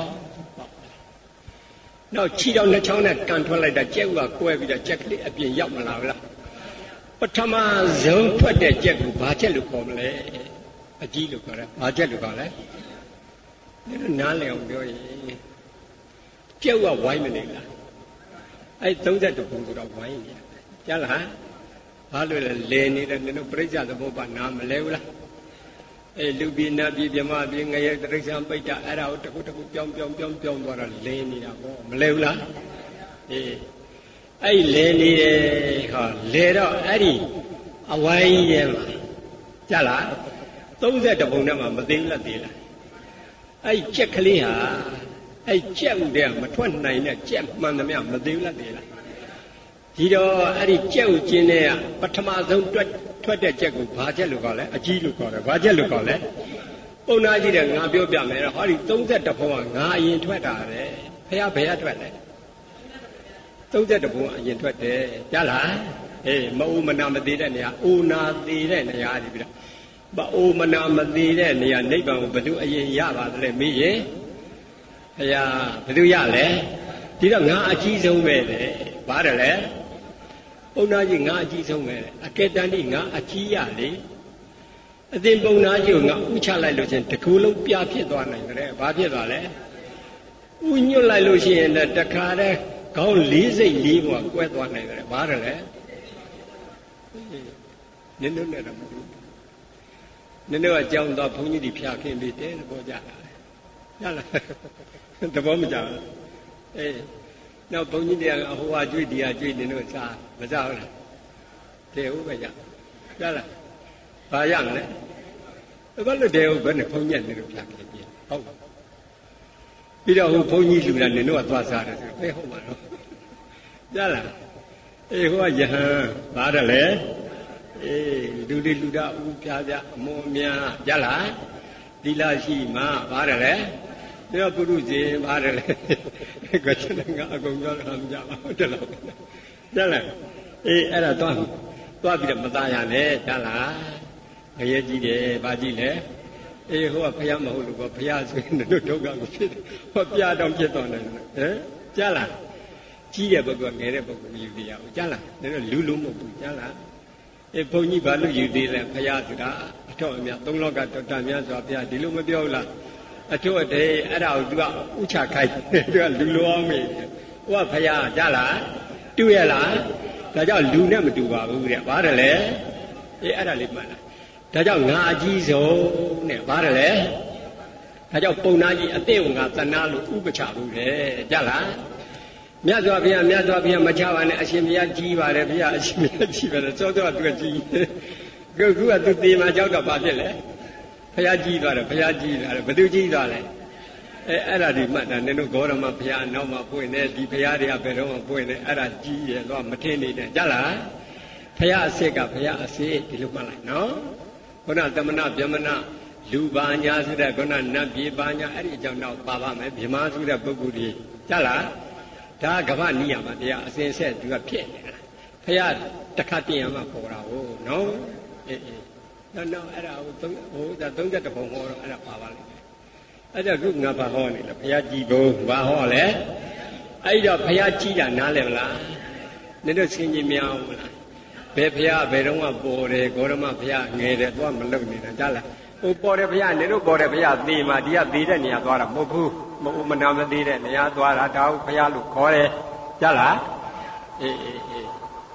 နောက်ခြေတော်နှစ်ချောင်းနဲ့ကန်ထွက်လိုက်တာကြက်ဝတ်ကကွဲပြီးတော့ကြက်ကလေးအပြင်ရောက်မလာဘူးလားပထမဆုံးထွက်တဲ့ကြက်ကိုဘာကြက်လို့ခေါ်မလဲအကြီးလို့ခေါ်တယ်ဘာကြက်လို့ခေါ်လဲနားလည်အောင်ပြောရင်ကြက်ဝတ်ဝိုင်းမနေလားအဲ့သုံး၁ပုံဆိုတော့ဝိုင်းနေကြားလားဘာလို့လဲလဲနေတဲ့နင်တို့ပြိဿသဘောပါနားမလဲဘူးလားအဲလူပြည်နတ်ပြည်မြမပြည်ငရဲတရိစ္ဆာန်ပိဋ္ဌအဲ့ဒါကိုတခုတခုပြောင်းပြောင်းပြောင်းပြောင်းသွားတာလဲနေတာပေါ့မလဲဘူးလားအေးအဲ့လဲနေတယ်ဟာလဲတော့အဲ့ဒီအဝိုင်းထဲမှာကြားလားသုံး၁ပုံနဲ့မှမသိလက်သေးလားအဲ့ကြက်ကလေးဟာအဲ့ကြက်ဥတည်းကမထွက်နိုင်တဲ့ကြက်မှန်သမျှမသိဘူးလက်သေးလားဒီတော့အဲ့ဒီကြက်ဥချင်းတဲ့ကပထမဆုံးတွက်ထွက်တဲ့ကြက်ကိုဘာကြက်လို့ခေါ်လဲအကြီးလို့ခေါ်တယ်ဘာကြက်လို့ခေါ်လဲပုံနာကြီးတဲ့ငါပြောပြမယ်ဟောဒီသုံး၁ဘုံကငါအရင်ထွက်တာပဲဖះဘယ်ကထွက်လဲသုံး၁ဘုံအရင်ထွက်တယ်ကြားလားအေးမအိုမနာမသေးတဲ့နေရာအိုနာသေးတဲ့နေရာဒီပြီးတော့မအိုမနာမသေးတဲ့နေရာနိဗ္ဗာန်ကိုဘယ်သူအရင်ရပါသလဲမေးရင်ဖះဘယ်သူရလဲဒီတော့ငါအကြီးဆုံးပဲလေဘာတယ်လဲပုံနာကြီးငါအကြီးဆုံးပဲအကဲတန်တိငါအကြီးရလေအသင်ပုံနာကြီးကိုငါဥချလိုက်လို့ချင်းတကူလုံးပြဖြစ်သွားနိုင်တယ်ဘာဖြစ်သွားလဲဥညွတ်လိုက်လို့ရှိရင်လည်းတခါတည်းခေါင်းလေးစိတ်လေးဘွားကွဲသွားနိုင်တယ်ဘာတယ်လဲနင်းတို့နဲ့တော့မဟုတ်ဘူးနင်းတို့ကကြောင်တော့ဘုန်းကြီးတွေဖျားခင်းပြီးတဲသဘောကြတာရလားသဘောမကြဘူးအေးနောက်ဘုန်းကြီးတွေကဟိုဟာကျွေးဒီဟာကျွေးနင်းတို့စားမစားဘူးလားတဲဟုတ်ပဲကြရလားဘာရမလဲဘာလို့တဲဟုတ်ဘယ်နဲ့ဘုန်းကြီးနင်းတို့ဖျားခင်းပြီးဟုတ်ပြီးတော့ဟိုဘုန်းကြီးလူလာနင်တို့ကသွားစားတယ်ဆိုဘယ်ဟုတ်မှာတော့ကြားလားအေးဟိုကယဟန်ပါတယ်လေအေးလူတွေလူတာဦးပြားပြားအမွန်များကြားလားသီလရှိမှပါတယ်လေဒါပုရုဇဉ်ပါတယ်လေကချင်ကအကုန်ပြောတာမကြပါဘူးတယ်လို့ကြားလားအေးအဲ့ဒါသွားသွားပြီးတော့မသားရနဲ့ကြားလားငရဲကြီးတယ်ဗာကြည့်လေအေးဟိုကဖះမဟုတ်လို့ကဖះဆိုရင်တို့ဒုက္ခကိုဖြစ်ဟောပြတော့ဖြစ်သွားတယ်ဟမ်ကြားလားကြီးတဲ့ပုဂ္ဂိုလ်ငယ်တဲ့ပုဂ္ဂိုလ်ယူသေးရအောင်ကြားလားတို့လူလူမဟုတ်ဘူးကြားလားအေးဘုန်းကြီးဘာလို့ယူသေးလဲဖះဆိုတာအထောက်အမြတ်သုံးလောကတော်တန်မြတ်စွာဘုရားဒီလိုမပြောဘူးလားအထောက်အတဲ့အဲ့ဒါကိုသူကဥချခိုက်သူကလူလိုအောင်မေးဟိုကဖះကြားလားတူရလားဒါကြောင့်လူနဲ့မတူပါဘူးတဲ့ဘာတယ်လဲအေးအဲ့ဒါလေးမှန်လားဒါကြောင့်ငါအကြီးဆုံးနဲ့ပါတယ်လေဒါကြောင့်ပုံနာကြီးအသိကိုငါသနာလို့ဥပချဘူးလေကြလားမြတ်စွာဘုရားမြတ်စွာဘုရားမချပါနဲ့အရှင်ဘုရားကြီးပါတယ်ဘုရားအရှင်ဘုရားကြီးပါတယ်စောစောကသူကကြီးခုကသူတေမာကြောက်တော့ဘာဖြစ်လဲဘုရားကြီးသွားတယ်ဘုရားကြီးသွားတယ်ဘယ်သူကြီးသွားလဲအဲအဲ့ဒါဒီမှတ်တာနင်တို့ဂေါရမဘုရားနောက်မှပွင့်နေဒီဘုရားတွေကဘယ်တော့မှပွင့်နေအဲ့ဒါကြီးရဲ့တော့မထင်နေတယ်ကြလားဘုရားအစစ်ကဘုရားအစစ်ဒီလိုမှတ်လိုက်နော်ခုနသမဏဗြဟ္မဏလူပါညာဆိုတဲ့ခုနနတ်ပြည်ပါညာအဲ့ဒီအကြောင်းတော့ပါပါမယ်ဗြဟ္မာဆိုတဲ့ပုဂ္ဂိုလ်ကြီးကြားလားဒါကဗ္ဗနိယမတရားအစဉ်ဆက်သူကဖြစ်နေတာဖះတခါတည်းရမှပေါ်တာဟုတ်နော်အေးအေးနော်နော်အဲ့ဒါဟိုဟိုဒါသုံးချက်တပုံဟောတော့အဲ့ဒါပါပါလိမ့်မယ်အဲ့ဒါခုငါဘာဟောနေလဲဖះကြည်ဘုံဘာဟောလဲအဲ့တော့ဖះကြည်တာနားလဲမလားနင်တို့ဆင်ခြင်မြောင်းမလားဘယ်ဖះဘယ်တော့မှပေါ်တယ်ဂေါရမဖះငယ်တယ်သွားမလုံနေတာကြားလားဟိုပေါ်တယ်ဖះနင်တို့ပေါ်တယ်ဖះသေမှာဒီကသေတဲ့နေရာသွားတာမဟုတ်ဘူးမဟုတ်မနာမသေးတဲ့နေရာသွားတာဒါဟုတ်ဖះလို့ခေါ်တယ်ကြားလားအေးအေးအေး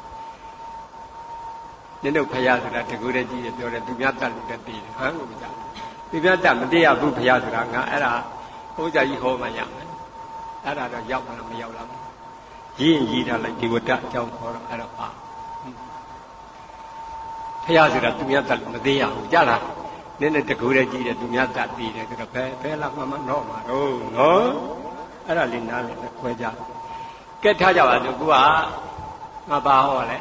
နင်တို့ဖះဆိုတာတကူတဲ့ကြီးပြောတယ်သူများတတ်လို့တတ်သေးတယ်ဟမ်လို့မကြားသူများတတ်မသေးရဘူးဖះဆိုတာငါအဲ့ဒါဟိုကြကြီးဟောမှရမယ်အဲ့ဒါတော့ရောက်မှမရောက်လာဘူးရင်းရည်ထားလိုက်ဒီဝတ္တအကြောင်းခေါ်တော့အဲ့တော့ပါဖះဆိုတာသူများတတ်လို့မသေးရဘူးကြားလားနည်းနည်းတကူတဲ့ကြီးတယ်သူများတတ်သေးတယ်ဆိုတော့ဘယ်ဘယ်လာမှမတော့မှာတော့နော်အဲ့ဒါလေးနားလည်နဲ့ခွဲကြကဲထားကြပါစို့ကူကငါဘာဟောလဲ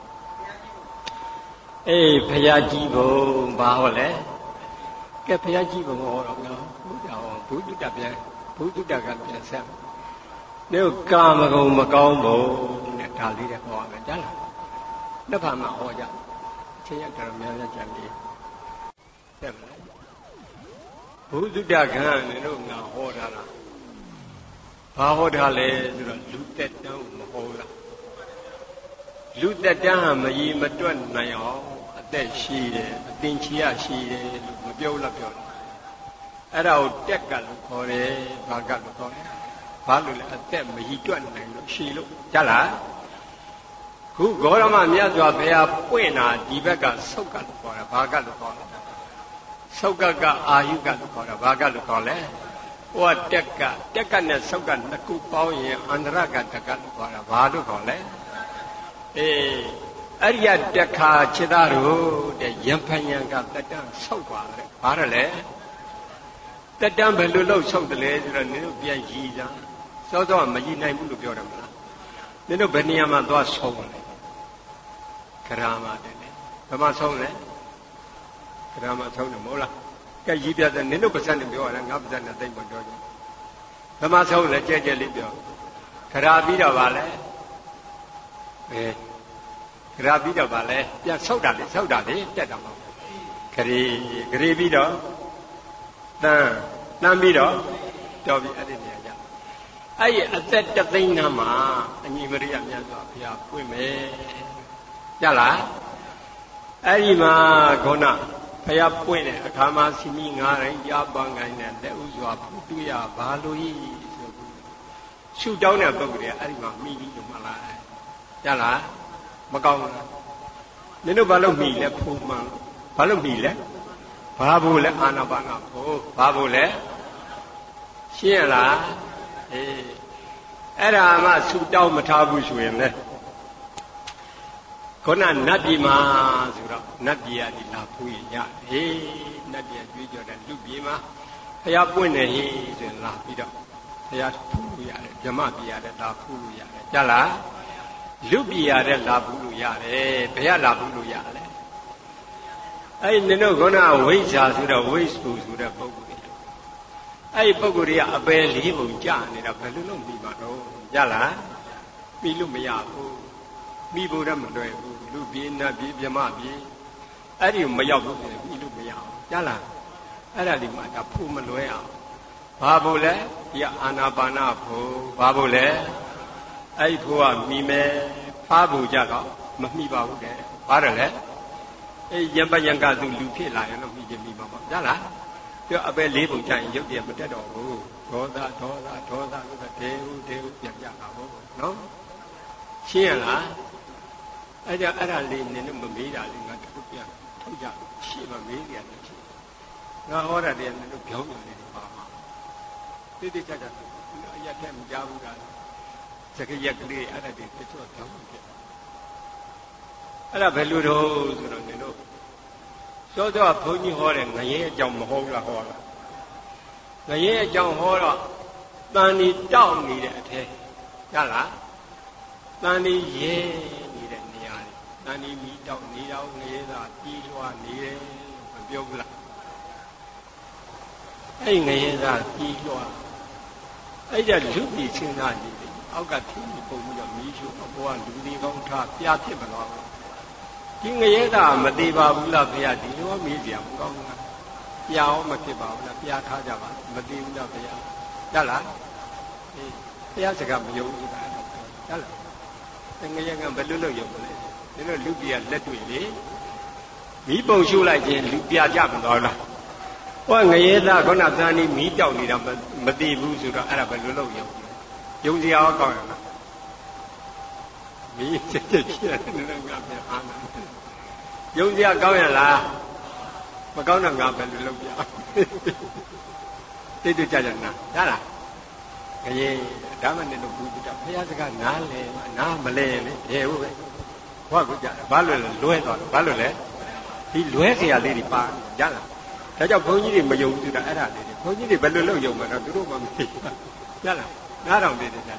အေးဖះကြီးဘုံဘာဟောလဲကဲဖះကြီးဘုံဟောတော့နော်ဘုရားဟောဘုဒ္ဓတပြန်ဘုဒ္ဓတကပြန်ဆက်နေကာမဂုဏ်မကောင်းဘုံနဲ့ဒါလေးတဲ့ဟောရမယ်ကြားလားနှစ်ဖာမှာဟောကြချင်းရတော်များများကြံပြီးတဲ့မလားဘုဒ္ဓတကံနဲ့တို့ငါဟောတာလားဘာဟောတာလဲဆိုတော့လူတက်တန်းမဟောလားလူတက်တန်းဟာမရီမတွက်နိုင်အောင်အသက်ရှိတယ်အသင်ချီရရှိတယ်လို့မပြောလားပြောတယ်အဲ့ဒါကိုတက်ကလို့ခေါ်တယ်ဘာကလို့ခေါ်တယ်ဘာလို့လဲအသက်မရီတွက်နိုင်လို့ရှိလို့ကြားလားခုဂေါရမမြတ်စွာဘုရားပွင့်တာဒီဘက်ကဆုတ်ကလို့ခေါ်တာဘာကလို့ခေါ်လဲဆုတ်ကကအာယုကလို့ခေါ်တာဘာကလို့ခေါ်လဲဟိုကတက်ကတက်ကနဲ့ဆုတ်ကနှစ်ခုပေါင်းရင်အန္တရကတက်ကလို့ခေါ်တာဘာလို့ခေါ်လဲအေးအဲ့ဒီကတက်ခါခြေသားတို့တဲ့ရံဖန်ရံကတက်တန်းဆုတ်ပါတဲ့ဘာရလဲတက်တန်းဘယ်လိုလုပ်ဆုတ်တယ်လဲဆိုတော့နင်တို့ပြန်ရည်စားစောစောကမရည်နိုင်ဘူးလို့ပြောတယ်မလားနင်တို့ဘယ်နေရာမှာသွားဆုံးလဲဂရမတဲ့လေဘယ်မှာဆုံးလဲဂရမဆုံးတယ်မဟုတ်လားကဲရည်ပြတဲ့နင်တို့ပါဇက်နဲ့ပြောရတယ်ငါပါဇက်နဲ့သိမ့်မပြောကြဘယ်မှာဆုံးလဲကြဲကြဲလေးပြောဂရပြီးတော့ဗာလဲအဲဂရပြီးတော့ဗာလဲပြန်ဆုတ်တာလေဆုတ်တာလေတက်တာမဟုတ်ဂရေဂရေပြီးတော့တန်းတန်းပြီးတော့တော်ပြီအဲ့ဒီနေရာကြအဲ့ဒီအသက်တသိန်းနာမှာအညီမရိယမြတ်စွာဘုရားပွင့်မယ်ကြလားအဲ့ဒီမှာခေါဏဘုရားပွင့်တဲ့အခါမှာစီမီငါးတိုင်းကြားပန်းကိုင်းတဲ့လက်ဥစွာဖူးတွေ့ရဘာလို့ဤဆိုရှုတောင်းတဲ့ပုဂ္ဂိုလ်ကအဲ့ဒီမှာမိပြီးလို့မလားရလားမကောင်းဘူးလားနင်တို့ဘာလို့မိလဲဖူမှန်ဘာလို့မိလဲဘာဖို့လဲအာနာပါနာဖို့ဘာဖို့လဲရှင်းရလားအေးအဲ့ဒါမှရှုတောင်းမထားဘူးဆိုရင်လေခုနနတ်ပြည်မှာဆိုတော့နတ်ပြည်ကဒီလာဖူးရဟေးနတ်ပြည်ကြွေးကြော်တဲ့လူပြည်မှာဘုရားပွင့်နေဟေးဆိုရင်လာပြီးတော့ဘုရားဖူးလို့ရတယ်ဓမ္မပြည်ရတဲ့လာဖူးလို့ရတယ်ကြားလားလူပြည်ရတဲ့လာဖူးလို့ရတယ်ဘုရားလာဖူးလို့ရတယ်အဲ့နင်တို့ခုနဝိဇ္ဇာဆိုတော့ဝိဇ္ဇူဆိုတဲ့ပုဂ္ဂိုလ်တွေအဲ့ဒီပုဂ္ဂိုလ်တွေကအပယ်လေးပုံကြာနေတာဘယ်လိုလုပ်ပြီးမှာတော့ကြားလားပြီးလို့မရဘူးမိဖို့တော့မလွယ်ဘူးလူပြေနတ်ပြေမြမပြေအဲ့ဒီမရောက်ဘူးပြီးလို့မရအောင်ကြားလားအဲ့ဒါဒီမှာဒါဖို့မလွယ်အောင်ဘာဖို့လဲဒီအာနာပါနာဖို့ဘာဖို့လဲအဲ့ဒီဖို့ကမိမယ်ဖားဖို့ကြတော့မမိပါဘူးတဲ့ဘာတယ်လဲအေးရံပယံကသူလူဖြစ်လာရင်တော့မိခြင်းမိပါပါကြားလားသူအပယ်လေးပုံကြရင်ရုပ်တည်းမတက်တော့ဘူးဒေါသဒေါသဒေါသလို့ကဒေဟုဒေဟုပြန်ကြတာဟုတ်နော်ရှင်းရလားအဲ့ဒါအဲ့ဒါလေးနင်တို့မမေးတာလေးငါထုတ်ပြထုတ်ကြရှင်းမမေးရတယ်ရှင်းငါဟောတာတည်းနင်တို့ပြောင်းနေတယ်ပါမှာတိတိကျကျအရက်ထဲမကြဘူးလားစကရက်ကလေးအဲ့ဒါတွေတချို့ပြောင်းနေတယ်အဲ့ဒါဘယ်လိုတော့ဆိုတော့နင်တို့စောစောဘုန်းကြီးဟောတယ်ငရဲအကြောင်းမဟုတ်လားဟောလားငရဲအကြောင်းဟောတော့တန်ဒီတောက်နေတဲ့အထဲရလားတန်ဒီရဲနေတဲ့နေရာတွေတန်ဒီမီတောက်နေတော့ငရဲသာပြီးလွှားနေတယ်မပြောဘူးလားအဲ့ငရဲသာပြီးလွှားအဲ့ဒါလူပြီးချင်းသားနေတယ်အောက်ကထင်းပုံပြီးတော့မီးရှို့အပေါ်ကလူတွေကောင်းထားပြာဖြစ်မလို့ဒီငရဲသာမသေးပါဘူးလားဖေရဒီလိုမေးကြမကောင်းဘူးလားပြာရောမဖြစ်ပါဘူးလားပြာထားကြပါမသေးဘူးလားဖေရရလားအေးဖေရစကားမယုံဘူးလားရလားငရဲကဘယ်လိုလုပ်ယုံမလဲဒီလိုလူပြလက်တွေ့လေမိပုံရှုလိုက်ခြင်းလူပြကြမသွားလားဟောငရဲသာခုနသန်ဒီမိတောက်နေတာမသေးဘူးဆိုတော့အဲ့ဒါဘယ်လိုလုပ်ယုံယုံစရာကောင်းရလားမီးချက်ချက်ဖြစ်တယ်လည်းငါပြန်အားနာယုံစရာကောင်းရလားမကောင်းတော့ငါပဲလုပ်ပြတိတ်တိတ်ကြကြနာရလားခရေဒါမှနဲ့လို့ဘူးကြဖះစကားနားလဲနားမလဲလေဘယ်ဟုတ်ပဲဟောကကြဘာလို့လဲလွဲသွားတယ်ဘာလို့လဲဒီလွဲเสียလေးတွေပါရလားဒါကြောင့်ဘုန်းကြီးတွေမယုံဘူးတာအဲ့ဒါလေးတွေဘုန်းကြီးတွေဘယ်လိုလုပ်ယုံမှာတော့သူတို့မှမသိဘူးရလားနားတော်လေးတွေ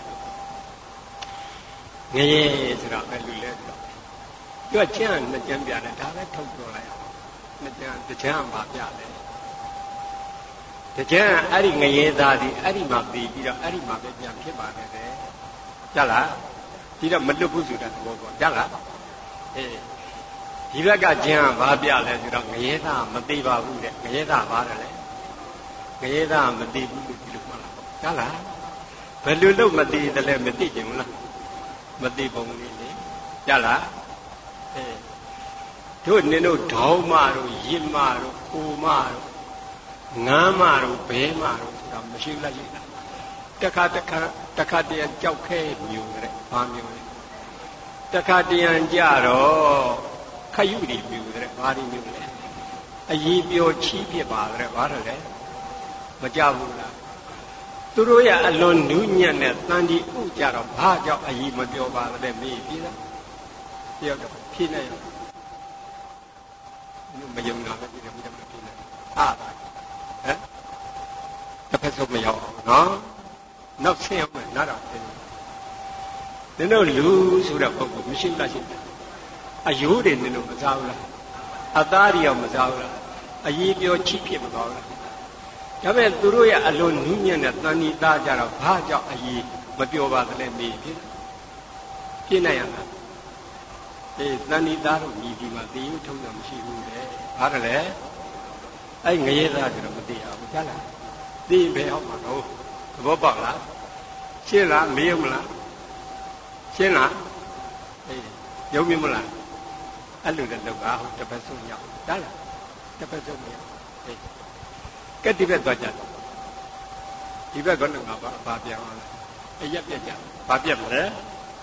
ငရေဆိုတော့ဘယ်လိုလဲဆိုတော့သူကကျန်းနှစ်ကျန်းပြတယ်ဒါပဲထုတ်ပြောလိုက်အောင်နှစ်ကျန်းတစ်ကျန်းမှာပြတယ်တစ်ကျန်းအဲ့ဒီငရေသားဒီအဲ့ဒီမှာပြီးပြီးတော့အဲ့ဒီမှာပဲပြန်ဖြစ်ပါတယ်တဲ့ကြလားဒီတော့မလွတ်ဘူးဆိုတာသဘောပေါ့ကြလားအေးဒီဘက်ကကျန်းဘာပြလဲဆိုတော့ငရေသားမသေးပါဘူးတဲ့ငရေသားပါတယ်လေငရေသားမသေးဘူးလို့ဒီလိုပြောတာပေါ့ကြလားဘယ်လိုလုပ်မသေးတယ်လဲမသိကြဘူးလားမသိပုံလေးလေရလားအဲတို့နင်တို့ဒေါင်းမတို့ရစ်မတို့ပူမတို့ငမ်းမတို့ဘဲမတို့ဆိုတာမရှိလိုက်ရလားတခါတခါတခါတည်းကြောက်ခဲမျိုးတဲ့ဘာမျိုးလဲတခါတည်းကြတော့ခရုတွေမျိုးတဲ့ဘာတွေမျိုးလဲအရေးပြောချီးဖြစ်ပါတဲ့ဘာလို့လဲမကြဘူးလားသူတို့ရဲ့အလွန်နူးညံ့တဲ့တန်ဒီဥကြတော့ဘာကြောင့်အကြီးမပြောပါလဲမေးပြီလားပြောတော့ဖြေနေရမယုံတာပဲဒီလိုမျိုးဖြေနေအာဟမ်တစ်ဖက်ဆုံးမရောက်အောင်နော်နောက်ဆင်းအောင်နားတော့တယ်နင်တို့လူဆိုတဲ့ပုဂ္ဂိုလ်မရှိလားရှိတယ်အယိုးတွေနင်တို့မစားဘူးလားအသားတွေရောမစားဘူးလားအကြီးပြောချိဖြစ်မသွားဘူးလားဒါပေမဲ့သူတို့ရဲ့အလွန်နူးညံ့တဲ့တန်ဒီသားကြတော့ဘာကြောင့်အရေးမပြောပါသလဲမေးဖြစ်ပြနိုင်ရလားအေးတန်ဒီသားတို့ညီဒီမှာတည်ရုပ်ထုံးတာမရှိဘူးလေဘာတယ်လဲအဲ့ငရဲသားကြတော့မသိရဘူးကြားလားသိဘယ်ဟောမှာတော့သဘောပေါက်လားရှင်းလားမေးမလားရှင်းလားအေးယုံမြင်မလားအဲ့လိုလည်းလောက်ကဟုတ်တစ်ပတ်ဆုံးရောက်ကြားလားတစ်ပတ်ဆုံးရောက်အေးကဲဒီဘက်သွားကြတယ်ဒီဘက်ကလည်းငါဘာဘာပြောင်းလဲအရက်ပြက်ကြဘာပြက်မလဲ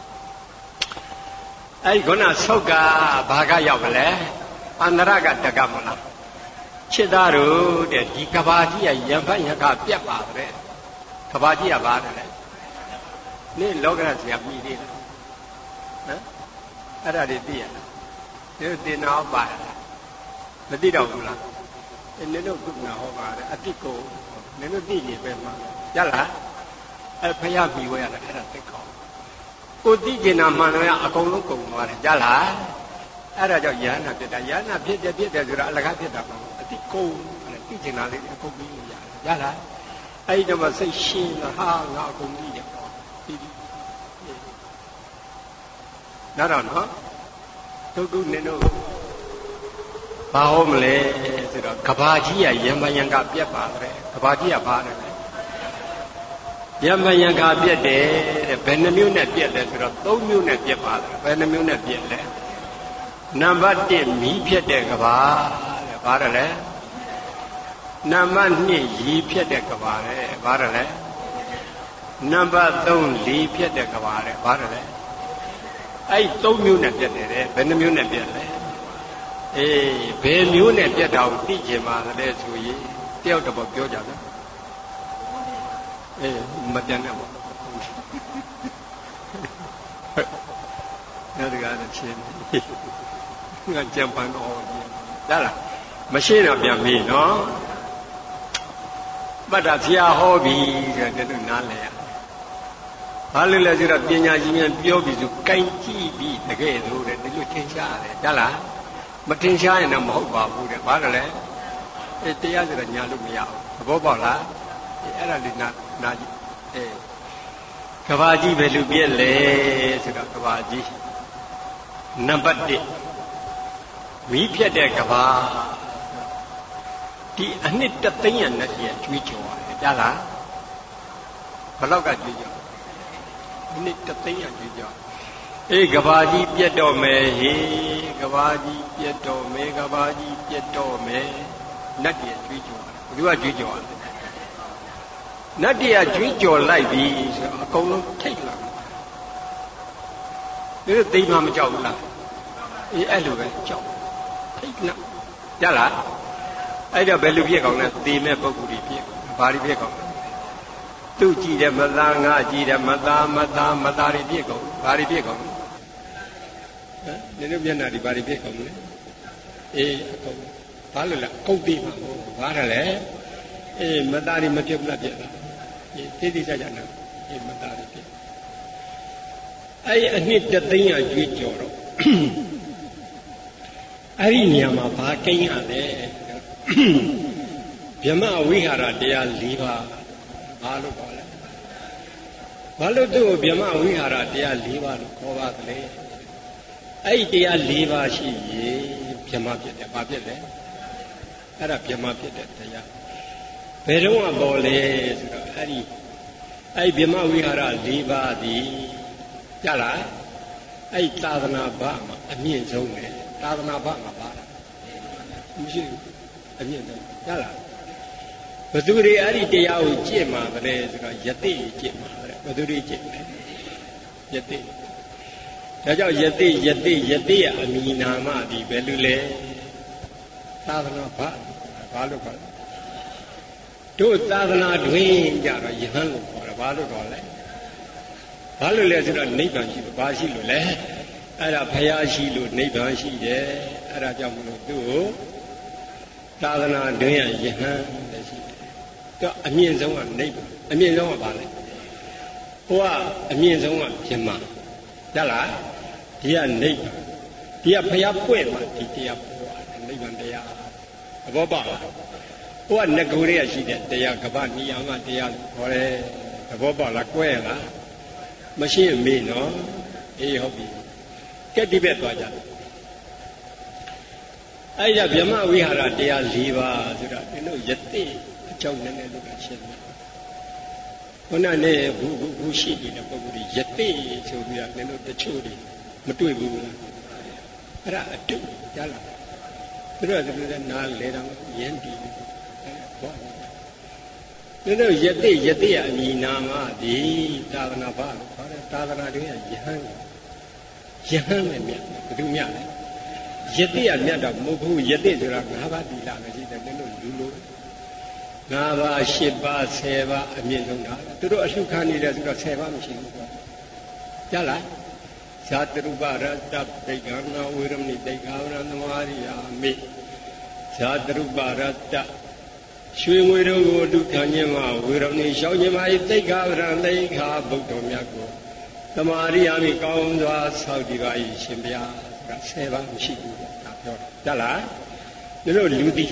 အဲ့ခုနဆုတ်ကဘာကရောက်မလဲအန္တရကတကမလားချစ်သားတို့တဲ့ဒီကဘာကြီးကရံဖတ်ရကပြက်ပါတဲ့ကဘာကြီးကဘာတယ်လဲနေလောကရဆရာပြီးသေးလားဟမ်အဲ့ဒါတွေသိရလားဒီတင်နာပါလားမသိတော့ဘူးလားနင်တို့ကုနာဟောပါတယ်အတိကိုနင်တို့သိနေပဲမှာရလားအဲ့ဖယားပြီးဝဲရတယ်အဲ့ဒါသိကောင်းကိုသိကျင်တာမှန်တော့အကုန်လုံးကုန်သွားတယ်ရလားအဲ့ဒါကြောင့်ယန္နာဖြစ်တာယန္နာဖြစ်တယ်ဖြစ်တယ်ဆိုတာအလကားဖြစ်တာမဟုတ်အတိကုန်သိကျင်တာလေးအကုန်ပြီးရတယ်ရလားအဲ့ဒီတော့မှစိတ်ရှင်းလာဟာငါအကုန်ပြီးတယ်ဒီဒီနားတော့နော်တုတ်တုနင်တို့ဘာဟောမလဲဆိုတော့ကဘာကြီးကယံမယံကပြက်ပါတယ်ကဘာကြီးကဘာလဲယံမယံကပြက်တယ်တဲ့ဘယ်နှမျိုးနဲ့ပြက်လဲဆိုတော့သုံးမျိုးနဲ့ပြက်ပါတယ်ဘယ်နှမျိုးနဲ့ပြက်လဲနံပါတ်တစ်မီးဖြစ်တဲ့ကဘာတဲ့ဘာတယ်လဲနံပါတ်နှစ်ရေဖြစ်တဲ့ကဘာတဲ့ဘာတယ်လဲနံပါတ်သုံးလေဖြစ်တဲ့ကဘာတဲ့ဘာတယ်လဲအဲ့သုံးမျိုးနဲ့ပြက်တယ်တဲ့ဘယ်နှမျိုးနဲ့ပြက်လဲအေးဘယ်မျိုးနဲ့ပြတ်တာကိုသိကျင်ပါလဲဆိုရင်တယောက်တစ်ပေါ့ပြောကြတယ်အေးမပြန်နဲ့ပေါ့နောက်တကားနဲ့ချင်းငါကြံပန်းတော့ရလားမရှိတော့ပြန်ပြီနော်မှတ်တာဆရာဟောပြီဆိုတော့တို့နားလဲရဘာလို့လဲဆိုတော့ပညာရှင်များပြောပြီးဆိုကိုင်ကြည့်ပြီးတကယ်လို့တဲ့ဒီလိုသင်ရှားရတယ်ရလားမတင်ရှားရင်တော့မဟုတ်ပါဘူးတဲ့ဘာလဲလဲအဲတရားဆိုတော့ညာလို့မရဘူးသဘောပေါက်လားအဲအဲ့ဒါလေးနာနာကြည့်အဲကဘာကြီးပဲလူပြည့်လေဆိုတော့ကဘာကြီးနံပါတ်တစ်မီးဖြတ်တဲ့ကဘာဒီအနှစ်တသိန်းရနဲ့ပြည့်ကျွေးကြော်ရတယ်ကြားလားဘယ်လောက်ကကျွေးကြော်အနှစ်တသိန်းရကျွေးကြော်အေးကဘာကြီးပြတ်တော့မယ်ဟေးကဘာကြီးပြတ်တော့မယ်ကဘာကြီးပြတ်တော့မယ်နတ်ကြီးကျွေးကြော်ဘယ်သူကကျွေးကြော်လဲနတ်ကြီးကကျွေးကြော်လိုက်ပြီဆိုတော့အကုန်လုံးထိတ်လာဒီလိုသိမှမကြောက်ဘူးလားအေးအဲ့လိုပဲကြောက်ထိတ်နာရလားအဲ့တော့ဘယ်လိုဖြစ်ကောင်းလဲသေမဲ့ပုဂ္ဂိုလ်ကြီးဖြစ်ဘာတွေဖြစ်ကောင်းလဲသူကြည့်တယ်မသားငါကြည့်တယ်မသားမသားမသားတွေဖြစ်ကောင်းဘာတွေဖြစ်ကောင်းနင်တို့မျက်နှာဒီဘာတွေဖြစ်ကုန်လဲအေးအကုန်ဘာလို့လဲကုတ်တိမှာဟုတ်ဘာတယ်လဲအေးမသားတွေမဖြစ်ဘူးလားဖြစ်လားအေးသိသိကြကြနာအေးမသားတွေဖြစ်အဲ့အနှစ်တသိန်းရကြွေးကြော်တော့အဲ့ဒီနေရာမှာဘာကိန်းရလဲဗြဟ္မဝိဟာရတရား၄ပါးဘာလို့ခေါ်လဲဘာလို့သူ့ကိုဗြဟ္မဝိဟာရတရား၄ပါးလို့ခေါ်ပါသလဲအဲ့ဒီတရား၄ပါးရှိရင်ဗြဟ္မဖြစ်တယ်ဘာဖြစ်လဲအဲ့ဒါဗြဟ္မဖြစ်တဲ့တရားဘယ်တော့မှပေါ်လဲဆိုတော့အဲ့ဒီအဲ့ဒီဗြဟ္မဝိဟာရ၄ပါးဒီကြလားအဲ့ဒီသာသနာ့ဘာမှာအမြင့်ဆုံးတယ်သာသနာ့ဘာမှာပါတာမရှိဘူးအမြင့်ဆုံးကြလားဘသူတွေအဲ့ဒီတရားကိုကြည့်မှာပဲဆိုတော့ယတိကြည့်မှာပဲဘသူတွေကြည့်မယ်ယတိဒါကြောင့်ယတိယတိယတိရအမိနာမဒီဘယ်လိုလဲသာသနာ့ဘာဘာလို့ခေါ်လဲတို့သာသနာတွင်ကြတော့ယဟန်လို့ခေါ်တယ်ဘာလို့ခေါ်လဲဘာလို့လဲဆိုတော့နိဗ္ဗာန်ရှိလို့ဘာရှိလို့လဲအဲ့ဒါဘုရားရှိလို့နိဗ္ဗာန်ရှိတယ်အဲ့ဒါကြောင့်မလို့သူ့ကိုသာသနာတွင်ရယဟန်လည်းရှိတယ်တော့အမြင့်ဆုံးကနိဗ္ဗာန်အမြင့်ဆုံးကဘာလဲဟိုကအမြင့်ဆုံးကပြမတလားဒီကနိဗ္ဗာန်ဒီကဘုရားပွင့်မှာဒီတရားပေါ်တယ်နိဗ္ဗာန်တရားသဘောပေါက်လားဟိုကငကိုတွေကရှိတဲ့တရားကပ္ပနိယာမတရားခေါ်တယ်သဘောပေါက်လားကွဲလားမရှိရင်မေးနော်အေးဟုတ်ပြီကဲဒီဘက်သွားကြအဲ့ဒါဗြဟ္မဝိဟာရတရား၄ပါးဆိုတာဒီလိုယတိအကြောင်းနည်းနည်းလို့ရှင်းတယ်ခုနနဲ့ဘူးဘူးရှိနေတဲ့ပုဂ္ဂိုလ်ကြီးယတိဆိုပြီးတော့လည်းတို့တချို့တွေမတွေ့ဘူးလားအဲ့ဒါအတုကြားလားသူတို့ကသူတို့နားလဲတော့ရင်းတည်ဘော你那一对一对啊，你拿嘛的，大的那把，把那大的那对啊，一hand，一hand的面，不都面嘞？一对啊面的，木头一对就是哪把地拉个是的，那种路路，哪把十把、十把面中拿，都都手看你的这个十把没行过，咋啦？啥子路把人打对干那为什么你对干那那么的呀？没，啥子路把人打。ရွှေငွေတို့ကိုဒုက္ခညင်မှာဝေရုံနေရှောင်းခြင်းမှာသိက္ခာပဒံသိက္ခာဗုဒ္ဓမြတ်ကိုသမာရိယာမိကောင်းစွာဆောက်တည်ပါ၏ရှင်ဗျာဆိုတာဆယ်ပါးမရှိဘူးဒါပြောတယ်ဟုတ်လားဒီလိုလူတိချ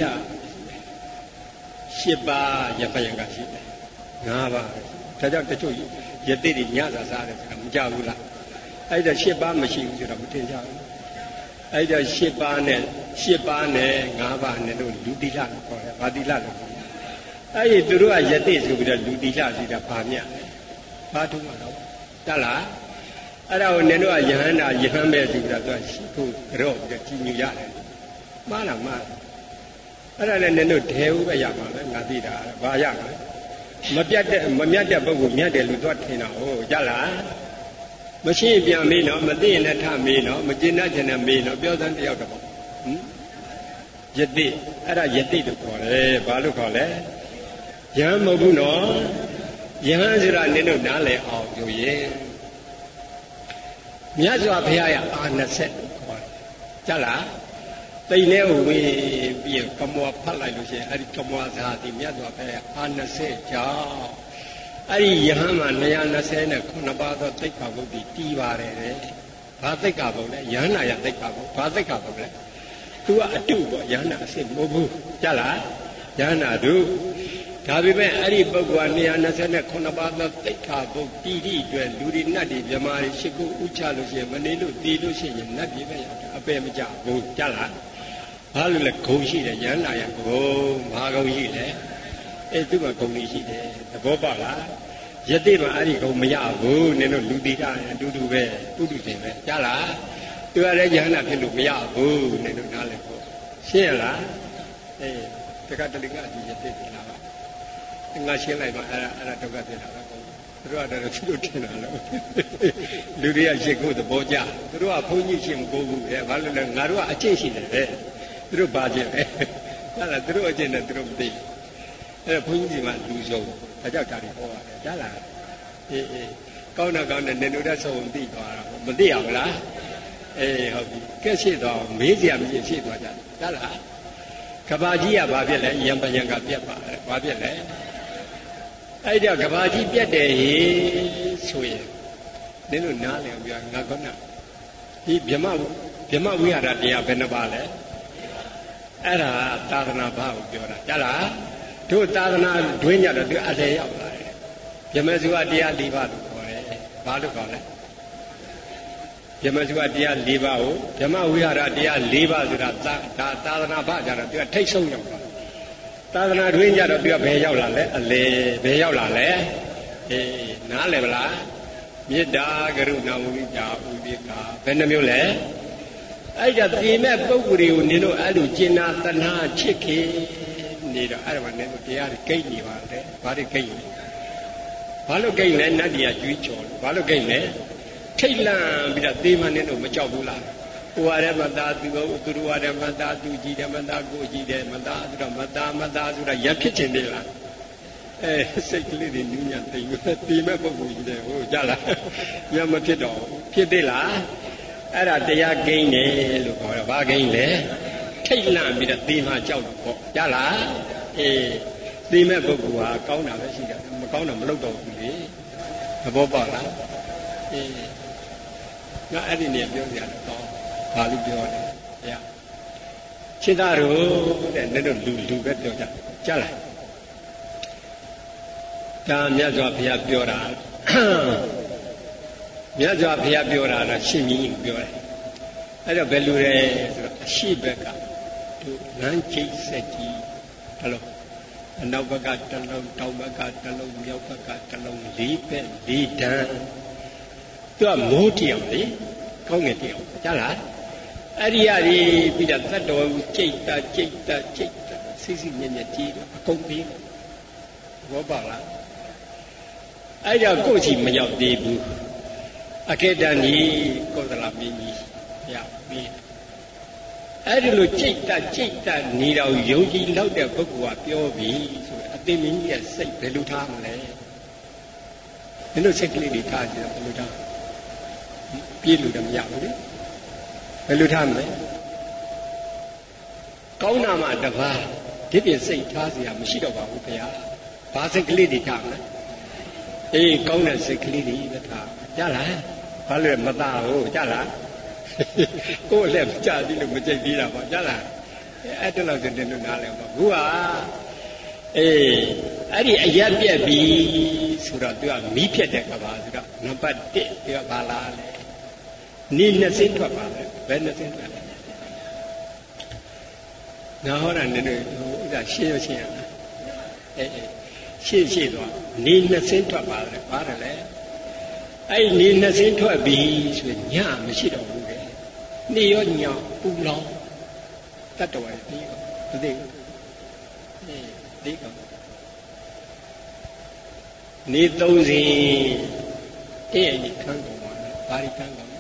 ရှစ်ပါးရပယံကရှိတယ်ငါးပါးဒါကြောင့်တချို့ယတိတွေညစာစားတယ်ဆိုတာမကြဘူးလားအဲ့ဒါရှစ်ပါးမရှိဘူးဆိုတော့မထင်ကြဘူးအဲ့ဒါရှစ်ပါးနဲ့ရှစ်ပါးနဲ့ငါးပါးနဲ့လို့လူတိလလို့ခေါ်တယ်ဗာတိလလို့အဲ့ဒီသူတို့ကယတိဆိုပြီးတော့လူတိလရှိတာဘာမြတ်ဘာထုံးမှာတော့တတ်လားအဲ့ဒါကိုနင်တို့ကယဟန္တာယဟန်ပဲဆိုပြီးတော့သူကရှိဖို့ကြော့ပြီးတော့ကြီးညူရတယ်မှားလားမှားအဲ့ဒါလည်းနင်တို့ဒဲဥပဲရမှာပဲငါသိတာဘာရမှာမပြတ်တဲ့မမြတ်တဲ့ပုဂ္ဂိုလ်မြတ်တယ်လို့သူကထင်တာဟုတ်ကြလားမရှိရင်ပြန်မေးတော့မသိရင်လည်းထမေးတော့မကျင်တတ်ချင်တဲ့မေးတော့ပြောစမ်းတယောက်တော့ဟင်ယတိအဲ့ဒါယတိလို့ခေါ်တယ်ဘာလို့ခေါ်လဲယဟန်မဟုတ်ဘူးနော်ယဟန်ဆိုတာနင်တို့နားလည်အောင်ပြောရင်မြတ်စွာဘုရားရဲ့အာနဆက်ခေါ်တယ်ကြလားတိတ်နဲ့ဝေးပြီးကမောဖတ်လိုက်လို့ရှိရင်အဲ့ဒီကမောဇာတိမြတ်စွာဘုရားရဲ့အာနဆက်ကြောင့်အဲ့ဒီယဟန်မှာtwo hundred twenty-nineပါးသောသိက္ခာပုဒ်တီးပါတယ်တဲ့ဘာသိက္ခာပုဒ်လဲယဟန္တာယသိက္ခာပုဒ်ဘာသိက္ခာပုဒ်လဲသူကအတုပေါ့ယဟန္တာအစ်မဟုတ်ဘူးကြလားယဟန္တာတို့ဒါပေမဲ့အဲ့ဒီပုဂ္ဂိုလ်ကtwo hundred twenty-nineပါးသောသိက္ခာပုဒ်တီးသည့်အတွက်လူတွေနတ်တွေမြမာတွေရှိခိုးဥချလို့ရှိရင်မနေလို့တည်လို့ရှိရင်နတ်ပြည်ပဲရောက်တာအပယ်မကြဘူးကြလားဘာလို့လဲဂုံရှိတယ်ယဟန္တာယဂုံဘာဂုံရှိလဲအဲ့သူ့မှာဂုံကြီးရှိတယ်သဘောပေါက်လားယတိမှာအဲ့ဒီဂုံမရဘူးနင်တို့လူတိတာအတူတူပဲပုထုရှင်ပဲကြားလားသူကလည်းယဟန္တာဖြစ်လို့မရဘူးနင်တို့နားလည်ဖို့ရှင်းရလားအေးတက္ကတလိကဒီယတိဖြစ်လာပါငါရှင်းလိုက်ပါအဲ့ဒါအဲ့ဒါဒုက္ခဖြစ်လာတာကောသူတို့ကတော့သူတို့ထင်တာလို့လူတွေကရှင်းဖို့သဘောကျသူတို့ကဘုန်းကြီးရှင်းမကိုဘူးလေဘာလို့လဲငါတို့ကအကျင့်ရှိတယ်လေသူတို့ဘာကျင့်လဲဟုတ်လားသူတို့အကျင့်နဲ့သူတို့မသိအဲ့ဘုန်းကြီးကလူဆုံးဒါကြောင့်ဒါတွေဟောရတယ်ကြားလားအေးအေးကောင်းတော့ကောင်းတယ်နေတို့တဲ့ဆုံးသိသွားတာမသိရဘူးလားအေးဟုတ်ပြီကဲရှိတော့မေးစရာမရှိရှိသွားကြတယ်ကြားလားကဘာကြီးကဘာဖြစ်လဲယံပယံကပြက်ပါတယ်ဘာဖြစ်လဲအဲ့ဒါကဘာကြီးပြက်တယ်ဟေးဆိုရင်နင်တို့နားလည်အောင်ပြောငါကောနာဒီဗြဟ္မဗြဟ္မဝိဟာရတရားဘယ်နှပါလဲအဲ့ဒါသာသနာ့ဘာကိုပြောတာကြားလားတို့သာသနာတွင်းကြတော့သူအလဲရောက်လာတယ်ဗြဟ္မစုဝတရား၄ပါးလို့ခေါ်တယ်ဘာလို့ခေါ်လဲဗြဟ္မစုဝတရား၄ပါးကိုဗြဟ္မဝိဟာရတရား၄ပါးဆိုတာဒါသာသနာ့ဘာကြတော့သူကထိတ်ဆုံးရောက်တာသာသနာတွင်းကြတော့သူကဘယ်ရောက်လာလဲအလဲဘယ်ရောက်လာလဲအေးနားလည်မလားမေတ္တာကရုဏာမုဒိတာဥပိ္ပခာဘယ်နှမျိုးလဲအဲ့ဒါပြင်းမဲ့ပုဂ္ဂိုလ်တွေကိုနင်တို့အဲ့လိုကျင်နာတဏှာချစ်ခင်နေတော့အဲ့ဒါမှလည်းတရားတွေကိတ်နေပါတယ်ဘာတွေကိတ်လဲဘာလို့ကိတ်လဲနတ်တွေကကြွေးကြော်ဘာလို့ကိတ်လဲထိတ်လန့်ပြီးတော့သေမနေတော့မကြောက်ဘူးလားဟိုဟာထဲမှာသာသူတို့သူတို့ဟာထဲမှာသာသူကြည့်တယ်မသာကိုကြည့်တယ်မသာဆိုတော့မသာမသာဆိုတာရဖြစ်ချင်တယ်လားအဲစိတ်ကလေးတွေနူးညံ့သိမ်သေမဲ့ပုဂ္ဂိုလ်ကြီးတယ်ဟိုကြလားရမဖြစ်တော့ဖြစ်သေးလားအဲ့ဒါတရားကိန်းတယ်လို့ခေါ်တော့ဘာကိန်းလဲထိတ်လန့်ပြီးတော့သေမှကြောက်တော့ပေါ့ကြားလားအေးသေမဲ့ပုဂ္ဂိုလ်ဟာကောင်းတာပဲရှိတယ်မကောင်းတာမလုပ်တော့ဘူးလေသဘောပေါက်လားအေးငါအဲ့ဒီနေပြောကြတော့ဘာလို့ပြောလဲတရားခြေသားတို့တဲ့နဲ့တို့လူလူပဲပြောကြကြားလားဒါမြတ်စွာဘုရားပြောတာမြတ်စွာဘုရားပြောတာကရှင်မြင်းပြောတယ်အဲ့တော့ဘယ်လိုလဲဆိုတော့အရှိဘက်ကတို့လမ်းချိတ်ဆက်ကြီးတလုံးအနောက်ဘက်ကတလုံးတောင်ဘက်ကတလုံးမြောက်ဘက်ကတလုံးလေးဘက်လေးတန်းသူကမိုးတယောက်လေကောင်းငယ်တယောက်ကြားလားအဲ့ဒီအရာကြီးပြီးတော့သတ္တော်ကိုကြိတ်တာကြိတ်တာကြိတ်တာစိစိမြက်မြက်ကြီးတော့အကုန်ပြီးဘောပါလားအဲ့ဒါကိုယ့်စီမရောက်သေးဘူးအခေတ္တနီကောသလမင်းကြီးရောက်ပြီအဲ့ဒီလိုကြိတ်တကြိတ်တနေတော့ယုံကြည်လောက်တဲ့ပုဂ္ဂိုလ်ကပြောပြီဆိုအသိမင်းကြီးရဲ့စိတ်ဘယ်လိုထားမလဲမင်းတို့စိတ်ကလေးတွေထားကြည့်တော့ဘယ်လိုထားပြေးလို့တော့မရဘူးလေဘယ်လိုထားမလဲကောင်းတာမှတပါးဒီပြင်စိတ်ထားစရာမရှိတော့ပါဘူးခင်ဗျာဘာစိတ်ကလေးတွေထားမလဲအေးကောင်းတဲ့စိတ်ကလေးတွေပဲထားကြလားဘာလို့မသားဘူးကြလားကိုယ်လည်းကြာပြီလို့မကြိတ်သေးတာပေါ့ကြလားအဲ့တလောက်ဆိုတင်လို့နားလဲပေါ့ဘူးဟာအေးအဲ့ဒီအရက်ပြက်ပြီဆိုတော့သူကမီးဖြတ်တဲ့ကဘာဆိုတော့နံပါတ်တစ်သူကဘာလားလဲနေနှစ်စင်းထွက်ပါလေဘယ်နှစ်စင်းထွက်လဲငါဟောတာနည်းနည်းဟိုဥစ္စာရှင်းရရှင်းရလားအေးအေးရှင်းရှင်းတော့နေနှစ်စင်းထွက်ပါလေပါတယ်လေအဲ့နေနှစ်စင်းထွက်ပြီဆိုရင်ညမရှိတော့ဘူးလေနေရောညပူလောင်တတ်တော်ရပြီမသိဘူးအေးဒီကောင်နေသုံးစီအဲ့အကြီးခန်းကုန်ပါလေဘာဒီခန်းကုန်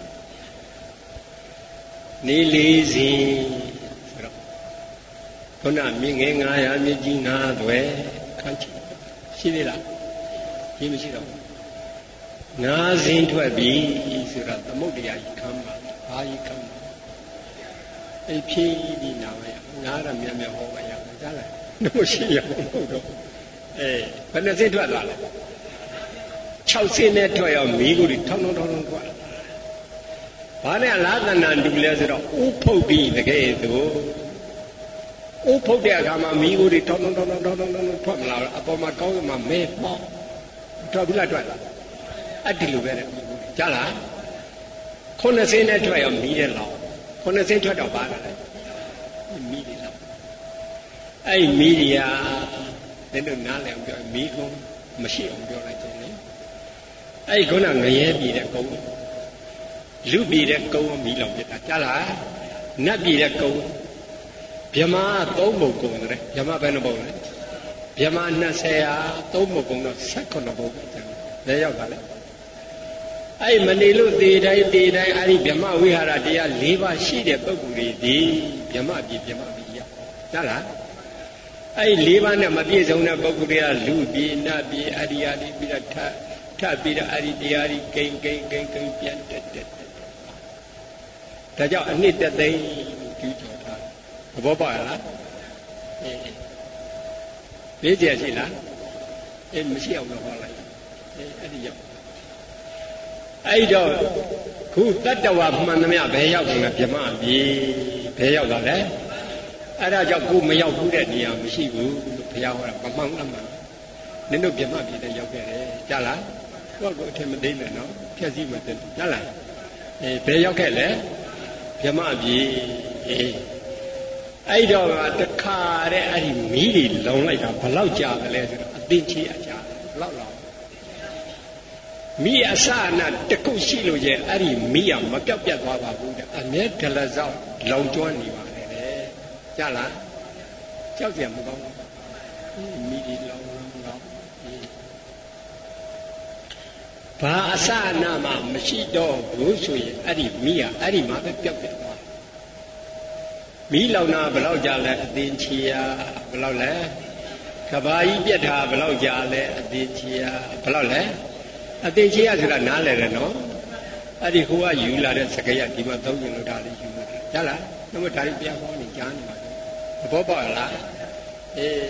နေလေးစီဆိုတော့ခုနမြင့်ငယ်ငါးရာမြင့်ကြီးငါးသွဲခန်းချီရှိသေးလားရှိမရှိတော့ငါးစင်းထွက်ပြီဆိုတော့သမုဒ္ဒရာကြီးခမ်းပါဘာကြီးခမ်းပါအဲ့ဖြည်းဒီနာမရငါးရမြတ်မြတ်ဟောပါရမယ်ကြားလားတို့ရှိရမဟုတ်တော့အဲဘယ်နှစင်းထွက်သွားလဲ၆စင်းနဲ့ထွက်ရောက်မိကိုထောင်းထောင်းထောင်းထောင်းထွက်ဘာနဲ့အလားတဏ္ဍတူလဲဆိုတော့ဥဖုတ်ပြီးတကယ်သူဥဖုတ်တဲ့အခါမှာမိကိုထောင်းထောင်းထောင်းထောင်းထောင်းထောင်းထွက်မလာတော့အပေါ်မှာကောင်းမှမဲပေါက်ထွက်ဘူးလားထွက်အဲ့ဒီလိုပဲတဲ့ကြားလားခုနှစ်စင်းနဲ့ထွက်ရောက်မိတဲ့လောက်ခုနှစ်စင်းထွက်တော့ပါလားမိတယ်လောက်အဲ့မိဒီယာတဲ့တို့နားလည်အောင်ပြောမိကုန်းမရှိအောင်ပြောလိုက်တယ်လေအဲ့ခုနငရဲပြည်တဲ့ကုန်းလူပြည်တဲ့ကုန်းမိလောင်ပြတာကြားလားနတ်ပြည်တဲ့ကုန်းဗြဟ္မာသုံးပုံကုန်းတယ်ဗြဟ္မာဘယ်နှပုံလဲဗြဟ္မာနှစ်ဆယ်ဟာသုံးပုံကုန်းတော့၁၈ပုံပဲကျန်တယ်ဘယ်ရောက်ပါလဲအဲ့မနေလို့သေတိုင်းသေတိုင်းအဲ့ဒီဗြဟ္မဝိဟာရတရား၄ပါးရှိတဲ့ပုဂ္ဂိုလ်တွေဒီဗြဟ္မပြည်ဗြဟ္မပြည်ရကြားလားအဲ့ဒီ၄ပါးနဲ့မပြည့်စုံတဲ့ပုဂ္ဂိုလ်တွေကလူပြည်နတ်ပြည်အရိယာတွေပြီးတော့ထထပြီးတော့အဲ့ဒီတရားကြီးဂိမ့်ဂိမ့်ဂိမ့်ဂိမ့်ပြန်တက်တက်ဒါကြောင့်အနှစ်တသိန်းကျူးကျော်ထားသဘောပေါက်လားအေးလေးကြရှိလားအေးမရှိအောင်တော့ဟောလိုက်အေးအဲ့ဒီရောက်အဲ့တော့ခုတတ္တဝါမှန်သမျှဘယ်ရောက်တယ်ဗြဟ္မပြည်ဘယ်ရောက်တာလဲအဲ့ဒါကြောင့်ကိုမရောက်ဘူးတဲ့နေရာမရှိဘူးလို့ဘုရားဟောတာမမှန်လားမှန်နင်တို့ဗြဟ္မပြည်တဲ့ရောက်ခဲ့တယ်ကြားလားကိုယ့်ကိုအထင်မသိနဲ့နော်ဖြည့်စည်းမသိဘူးကြားလားအေးဘယ်ရောက်ခဲ့လဲဗြဟ္မပြည်အေးအဲ့တော့တခါတဲ့အဲ့ဒီမီးတွေလုံလိုက်တာဘယ်လောက်ကြာတယ်လဲဆိုတော့အသိချေအကြာဘယ်လောက်လောက်မိအစနာတကုတ်ရှိလို့ရဲ့အဲ့ဒီမိရမပြောက်ပြတ်သွားပါဘူးတဲ့အမြဲဒလဆောက်လောင်ကျွမ်းနေပါလေတဲ့ကြားလားကြောက်ကြမကောင်းဘူးမိဒီလောင်လောင်လောင်ဘာအစနာမှမရှိတော့ဘူးဆိုရင်အဲ့ဒီမိရအဲ့ဒီမှာပဲပြောက်ပြတ်သွားမိလောင်နာဘယ်လောက်ကြာလဲအသင်ချီယာဘယ်လောက်လဲကဘာကြီးပြက်တာဘယ်လောက်ကြာလဲအသင်ချီယာဘယ်လောက်လဲအသေးချေရဆိုတာနားလဲတယ်နော်အဲ့ဒီဟိုကယူလာတဲ့စကားရဒီမှာသုံးရင်လို့ဒါလေးယူလာရလားတော့ဒါလေးပြန်ဟောနေကြားနေပါသဘောပေါက်လားအေး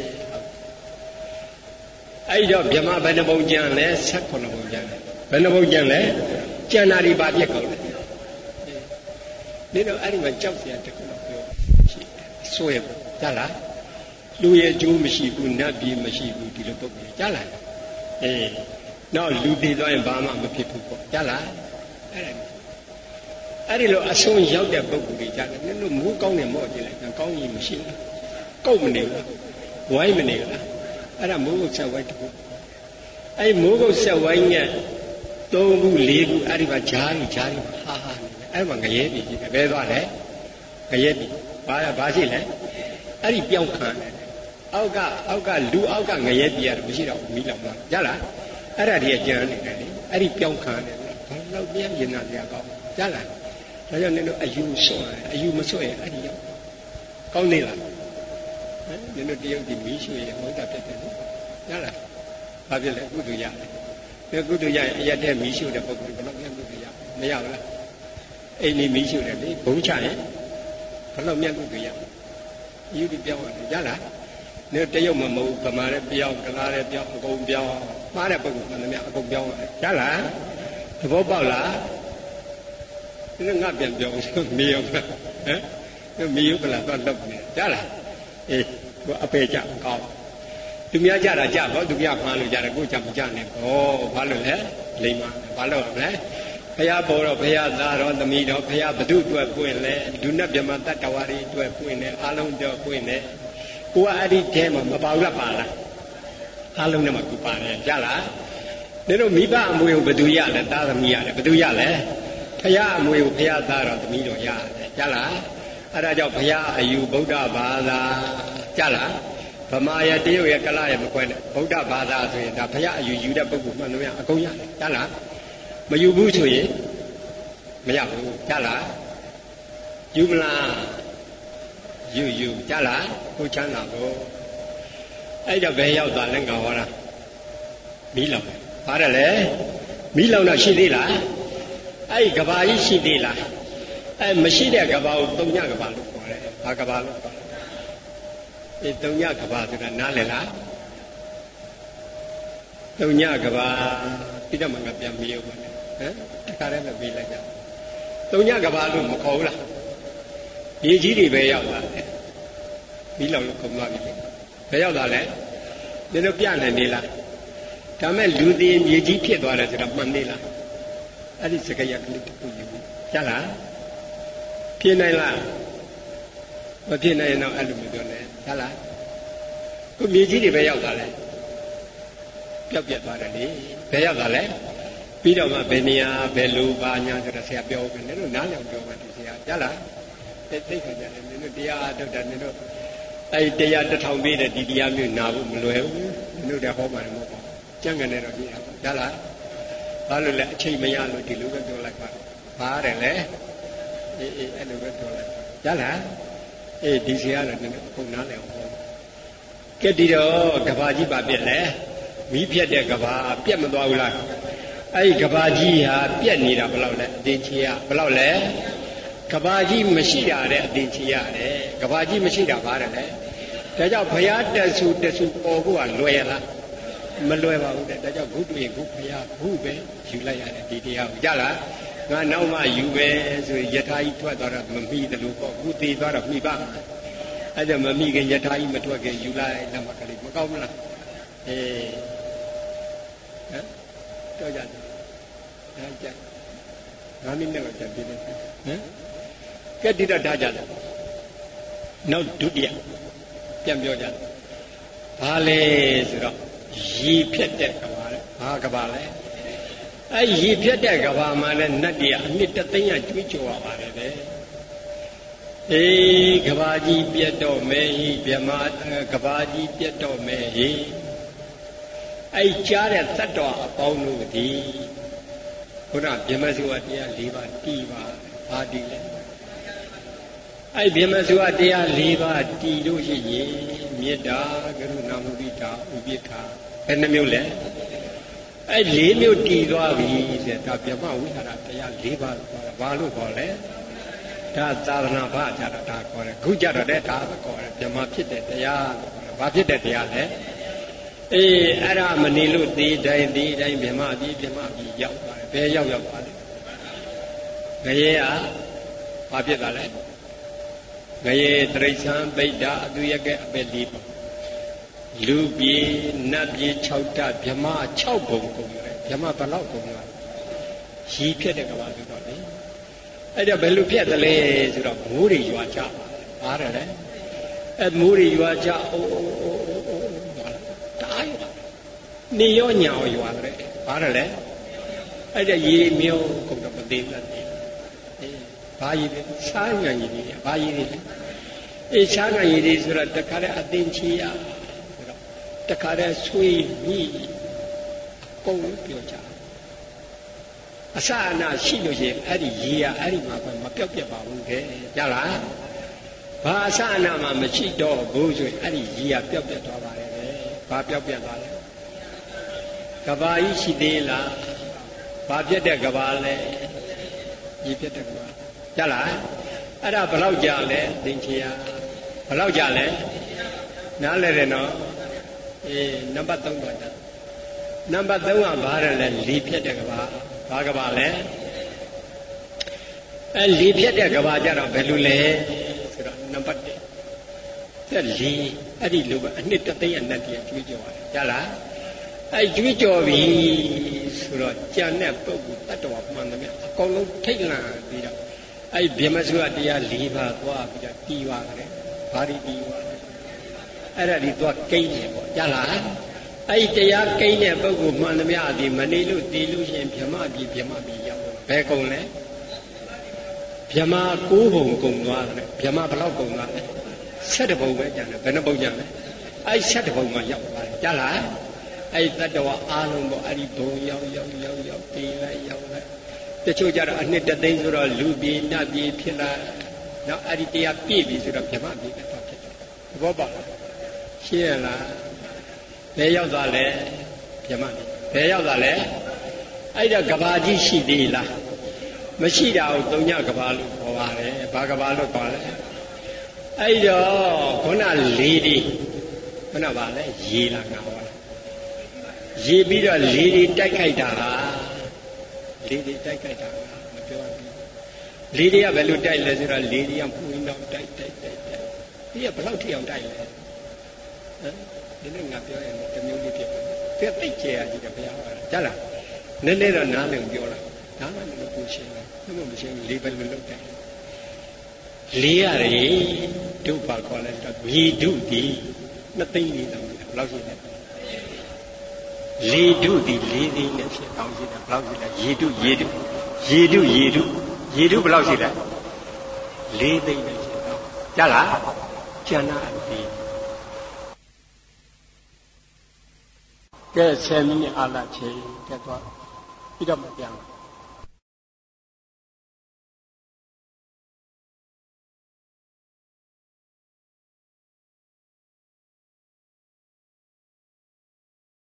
အဲ့တော့ဗြဟ္မာဘယ်နှပုံကြံလဲ၁၈ပုံကြံတယ်ဘယ်နှပုံကြံလဲကြံနာဒီပါပြက်ကုန်တယ်နေတော့အဲ့ဒီမှာကြောက်เสียတခုတော့ပြောရှိဆွဲပေါ့ကြားလားလူရဲ့အကျိုးမရှိဘူးနတ်ပြည်မရှိဘူးဒီလိုပုဂ္ဂိုလ်ကြားလားအေးနောက်လူတည်သွားရင်ဘာမှမဖြစ်ဘူးပေါ့ကြားလားအဲ့ဒါအဲ့ဒီလိုအဆုံးရောက်တဲ့ပုဂ္ဂိုလ်တွေကြားတယ်နင်တို့မိုးကောင်းတယ်မော့ကြည့်လိုက်ကောင်းကြီးမရှိဘူးကုတ်မနေဘူးဝိုင်းမနေဘူးလားအဲ့ဒါမိုးကုတ်ဆက်ဝိုင်းတခုအဲ့မိုးကုတ်ဆက်ဝိုင်းနဲ့သုံးခုလေးခုအဲ့ဒီမှာဂျားကြီးဂျားကြီးဟာဟာအဲ့မှာငရဲပြီကြီးဘယ်သွားလဲငရဲပြီဘာဘာရှိလဲအဲ့ဒီပြောင်းခံတယ်အောက်ကအောက်ကလူအောက်ကငရဲပြရတယ်မရှိတော့ဘူးမိလောက်သွားကြလားအဲ့ဒါဒီအကျမ်းနေတယ်လေအဲ့ဒီပြောင်းခံတယ်ဘာလို့ပြန်ရင်နာပြကောင်းကြလားဒါကြောင့်နင်တို့အယူဆွတ်အယူမဆွတ်ရင်အဲ့ဒီရောက်ကောင်းနေလားဟမ်နင်တို့တရုတ်ဒီမီးရှိရင်မဟုတ်တာဖြစ်တယ်နော်ကြလားဘာဖြစ်လဲကုသိုလ်ရတယ်ကုသိုလ်ရရင်အရက်တဲ့မီးရှိတဲ့ပုဂ္ဂိုလ်ဘယ်တော့မှကုသိုလ်ရမရဘူးလားအိမ်နေမီးရှိတယ်လေဘုံချရင်ဘယ်တော့မှကုသိုလ်ရယူဒီပြောင်းရတယ်ကြလားနေတရုတ်မမဟုတ်ဗမာလည်းပြောင်းကလားလည်းပြောင်းအကုန်ပြောင်းမှားတဲ့ပုဂ္ဂိုလ်မှန်တယ်များအကုန်ပြောင်းရတယ်ကြားလားသဘောပေါက်လားဒီငါပြန်ပြောင်းမေးအောင်ဟမ်မေးရုပ်ကလာတော့လောက်နေကြားလားအေးကိုအပေကြကောင်းသူများကြတာကြပေါ့သူများမှားလို့ကြတယ်ကိုကြမကြနဲ့ဘောဘာလို့လဲလိမ္မာဘာလို့လဲဘုရားပေါ်တော့ဘုရားသားတော်သမီးတော်ဘုရားဘု து အတွက်ပွင့်လဲဒုနတ်မြမတတ္တဝါတွေအတွက်ပွင့်လဲအားလုံးတော့ပွင့်လဲကိုကအဲ့ဒီထဲမှာမပါဘူးလားပါလားအားလုံးနဲ့မှကိုပါတယ်ကြလားနေတော့မိဘအမွေကိုဘယ်သူရလဲသားသမီးရတယ်ဘယ်သူရလဲဘုရားအမွေကိုဘုရားသားတော်သမီးတော်ရတယ်ကြလားအဲ့ဒါကြောင့်ဘုရားအယူဗုဒ္ဓဘာသာကြလားဗမာရတရုတ်ရကလရမကွဲနဲ့ဗုဒ္ဓဘာသာဆိုရင်ဒါဘုရားအယူယူတဲ့ပုဂ္ဂိုလ်မှန်လို့ရအကုန်ရတယ်ကြလားမယူဘူးဆိုရင်မရဘူးကြလားယူမလားယူယူကြလားကိုချမ်းသာကိုအဲ့တော့ဘယ်ရောက်သွားလဲငါဟောတာမီးလောင်ပါရလေမီးလောင်တော့ရှိသေးလားအဲ့ကဘာကြီးရှိသေးလားအဲ့မရှိတဲ့ကဘာကိုတုံညကဘာလို့ခေါ်တယ်ဘာကဘာလို့ဒီတုံညကဘာဆိုတာနားလည်လားတုံညကဘာပြီးတော့မှငါပြန်မေးဦးပါနဲ့ဟမ်တခါတည်းပဲပြေးလိုက်ကြတုံညကဘာလို့မခေါ်ဘူးလားမြေကြီးတွေပဲရောက်လာတယ်မီးလောင်လို့ခုံသွားပြီဘယ်ရောက်လာလဲဒီလိုပြနိုင်နေလားဒါမဲ့လူသေးမြေကြီးဖြစ်သွားတယ်ဆိုတော့မှန်သေးလားအဲ့ဒီစကားရကလေးတစ်ခုယူကြလားဖြစ်နိုင်လားမဖြစ်နိုင်ရင်တော့အဲ့လိုမျိုးပြောနေကြလားခုမြေကြီးတွေပဲရောက်သွားလဲပျောက်ပြတ်သွားတယ်လေဘယ်ရောက်သွားလဲပြီးတော့မှဘယ်နေရာဘယ်လိုပါညာဆိုတော့ဆရာပြောဦးမယ်လို့နားလည်ပြောမှဒီဆရာကြလားသိသိခံကြတယ်နင်တို့တရားအထုတ်တာနင်တို့အဲ့တရားတစ်ထောင်ပေးတဲ့ဒီတရားမျိုးနာဖို့မလွယ်ဘူးနင်တို့တည်းဟောပါတယ်မဟုတ်ပါဘူးကြံ့ကနေတော့ပြီးတာကြလားဘာလို့လဲအချိန်မရလို့ဒီလိုပဲပြောလိုက်ပါဘာတယ်လဲအေးအေးအဲ့လိုပဲပြောလိုက်ကြလားအေးဒီဆရာကတော့နင်တို့ပုံနားလည်အောင်ဟောကဲဒီတော့ကဘာကြီးပါပြက်လဲမီးပြက်တဲ့ကဘာပြက်မသွားဘူးလားအဲ့ဒီကဘာကြီးဟာပြက်နေတာဘယ်လောက်လဲအတင်းချေရဘယ်လောက်လဲကဘာကြီးမရှိတာတဲ့အတင်ချရတယ်ကဘာကြီးမရှိတာပါတယ်လေဒါကြောင့်ဘုရားတက်ဆူတက်ဆူပေါ်ဖို့ကလွယ်ရလားမလွယ်ပါဘူးတဲ့ဒါကြောင့်ဘုတွေ့ဘုဘုရားဘုပဲယူလိုက်ရတယ်ဒီတရားကိုကြလားငါနောက်မှယူပဲဆိုရင်ယထာကြီးထွက်သွားတော့မမိတယ်လို့ပေါ့ခုသေးသွားတော့မိပါအဲ့ဒါမမိခင်ယထာကြီးမထွက်ခင်ယူလိုက်လက်မကလေးမကောင်းဘူးလားအေးဟမ်တော့ကြတယ်ဒါကြငါမိနဲ့တော့ပြန်ပြနေဟမ်ကဲဒီတော့ထားကြတယ်နောက်ဒုတိယပြန်ပြောကြတယ်ဘာလဲဆိုတော့ရေဖြတ်တဲ့ကဘာလဲဘာကဘာလဲအဲရေဖြတ်တဲ့ကဘာမှာလဲနတ်တွေအနှစ်တသိန်းရကျွေးကြော်ရပါတယ်လေအေးကဘာကြီးပြတ်တော့မယ်ဟိဗြဟ္မာကဘာကြီးပြတ်တော့မယ်ဟိအဲကြားတဲ့သတ္တဝါအပေါင်းတို့ဒီခုနဗြဟ္မစုဝတရား၄ပါးတီးပါဘာတီးလဲအဲ့ဗြဟ္မစုဝတရား၄ပါးတီးလို့ရှိရင်မေတ္တာကရုဏာမုဒိတာဥပိ္ပခာဘယ်နှမျိုးလဲအဲ့၄မျိုးတီးသွားပြီတဲ့ဒါဗြဟ္မဝိဟာရတရား၄ပါးခေါ်တာဘာလို့ခေါ်လဲဒါသာသနာ့ဘာကြတာဒါခေါ်တယ်ခုကြတော့တဲ့ဒါခေါ်တယ်ဗြဟ္မဖြစ်တဲ့တရားဘာဖြစ်တဲ့တရားလဲအေးအဲ့ဒါမနေလို့ဒီတိုင်းဒီတိုင်းဗြဟ္မပြီးဗြဟ္မပြီးရောက်သွားတယ်ဘယ်ရောက်ရောက်သွားလဲငရေကဘာဖြစ်တာလဲငရေတရိစ္ဆာန်ပိဋ္ဌာအသူရကအပဲလေးပေါ့လူပြေနတ်ပြေ၆ဓာတ်ဗြဟ္မ၆ဘုံကုန်တယ်ဗြဟ္မဘယ်လောက်ကုန်လဲရီဖြစ်တဲ့ကဘာဆိုတော့လေအဲ့ဒါဘယ်လိုဖြစ်တယ်လဲဆိုတော့မိုးတွေရွာကြပါတယ်လေအဲ့မိုးတွေရွာကြအိုးအိုးအိုးအိုးအိုးတားရွာနေရောညာရောရွာတယ်ပါတယ်လေအဲ့ဒါရေမျိုးကုန်တော့မသေးဘူးအေးဘာရည်လဲစားငံရည်တွေဘာရည်လဲအေးစားငံရည်တွေဆိုတော့တခါတည်းအသင်ချီရတခါတည်းဆွေးပြီးကုန်ပြောကြအစအနာရှိလို့ရှိရင်အဲ့ဒီရေကအဲ့ဒီမှာပဲမပြောက်ပြတ်ပါဘူးတဲ့ကြားလားဘာအစအနာမှမရှိတော့ဘူးဆိုရင်အဲ့ဒီရေကပြောက်ပြတ်သွားပါတယ်ပဲဘာပြောက်ပြတ်သွားလဲကဘာကြီးရှိသေးလားဘာပြတ်တဲ့ကဘာလဲရေပြတ်တဲ့ကဘာကြားလားအဲ့ဒါဘယ်လောက်ကြာလဲသင်္ချာဘယ်လောက်ကြာလဲနားလဲတယ်နော်အေးနံပါတ်သုံးပါတာနံပါတ်သုံးကဘာလဲလေဖြတ်တဲ့ကဘာဘာကဘာလဲအဲလေဖြတ်တဲ့ကဘာကြတော့ဘယ်လိုလဲဆိုတော့နံပါတ်တစ်တဲ့လေအဲ့ဒီလိုပဲအနှစ်တသိန်းအနက်တည်းကျွေးကြော်ရတယ်ကြားလားအဲကျွေးကြော်ပြီဆိုတော့ကြံတဲ့ပုဂ္ဂိုလ်တတ္တဝါမှန်တယ်မြတ်အကုန်လုံးထိတ်လန့်ပြီးတော့အဲ့ဒီဗြဟ္မစုတရား၄ပါးသွားပြီးတော့တီးသွားတယ်ဘာဒီတီးသွားတယ်အဲ့ဒါဒီသွားကိန်းတယ်ပေါ့ကြားလားအဲ့ဒီတရားကိန်းတဲ့ပုဂ္ဂိုလ်မှန်သမျှဒီမနေလို့တည်လို့ရှင်ဗြဟ္မပြည်ဗြဟ္မပြည်ရောက်ဘယ်ကုန်လဲဗြဟ္မ၉ဘုံကုန်သွားတယ်ဗြဟ္မဘယ်လောက်ကုန်သွားလဲ၁၇ဘုံပဲကျန်တယ်ဘယ်နှဘုံကျန်လဲအဲ့၁၇ဘုံမှာရောက်သွားတယ်ကြားလားအဲ့ဒီတတ္တဝါအားလုံးပေါ့အဲ့ဒီဘုံရောက်ရောက်ရောက်ရောက်တည်လိုက်ရောက်လိုက်တချို့ကြတော့အနှစ်တသိန်းဆိုတော့လူပြည်နတ်ပြည်ဖြစ်လာနောက်အဲ့ဒီတရားပြည့်ပြီဆိုတော့ဗြဟ္မပြည်ကတော့ဖြစ်တယ်သဘောပေါက်လားရှင်းရလားဘယ်ရောက်သွားလဲဗြဟ္မပြည်ဘယ်ရောက်သွားလဲအဲ့ဒါကဘာကြီးရှိသေးလားမရှိတာကိုသုံးညကဘာလို့ခေါ်ပါတယ်ဘာကဘာလို့ခေါ်လဲအဲ့တော့ခုနလေးဒီခုနပါလဲရေလာငါဟောရေပြီးတော့လေးဒီတိုက်ခိုက်တာဟာလေးဒီတိုက်ခိုက်တာမပြောဘူးလေးဒီကဘယ်လိုတိုက်လဲဆိုတော့လေးဒီကပူရင်တော့တိုက်တိုက်တိုက်တိုက်ဒီကဘယ်လောက်ထိအောင်တိုက်လဲဟမ်ဒီနေ့ငါပြောရင်တမျိုးလေးဖြစ်တယ်ပြတ်သိကျဲရကြည့်တယ်ဘုရားဟောတာကြားလားနည်းနည်းတော့နားလည်ပြောလိုက်နားမလို့ကိုရှင်းတယ်ဘယ်မှမရှင်းဘူးလေးဘယ်လိုလုပ်တယ်လေးရတယ်ဒုပါခေါ်လိုက်တော့မြေဒုဒီနှစ်သိန်းလေးတောင်ဘယ်လောက်ရှိလဲလေဒုဒီလေးသိန်းနဲ့ဖြစ်အောင်ရှိတယ်ဘယ်လောက်ရှိလဲရေဒုရေဒုရေဒုရေဒုရေဒုဘယ်လောက်ရှိလဲလေးသိန်းနဲ့ဖြစ်တော့ကြားလားကျန်တာဒီကဲဆယ်မိနစ်အားလာချေတက်သွားပြီးတော့မပြန်ဘူး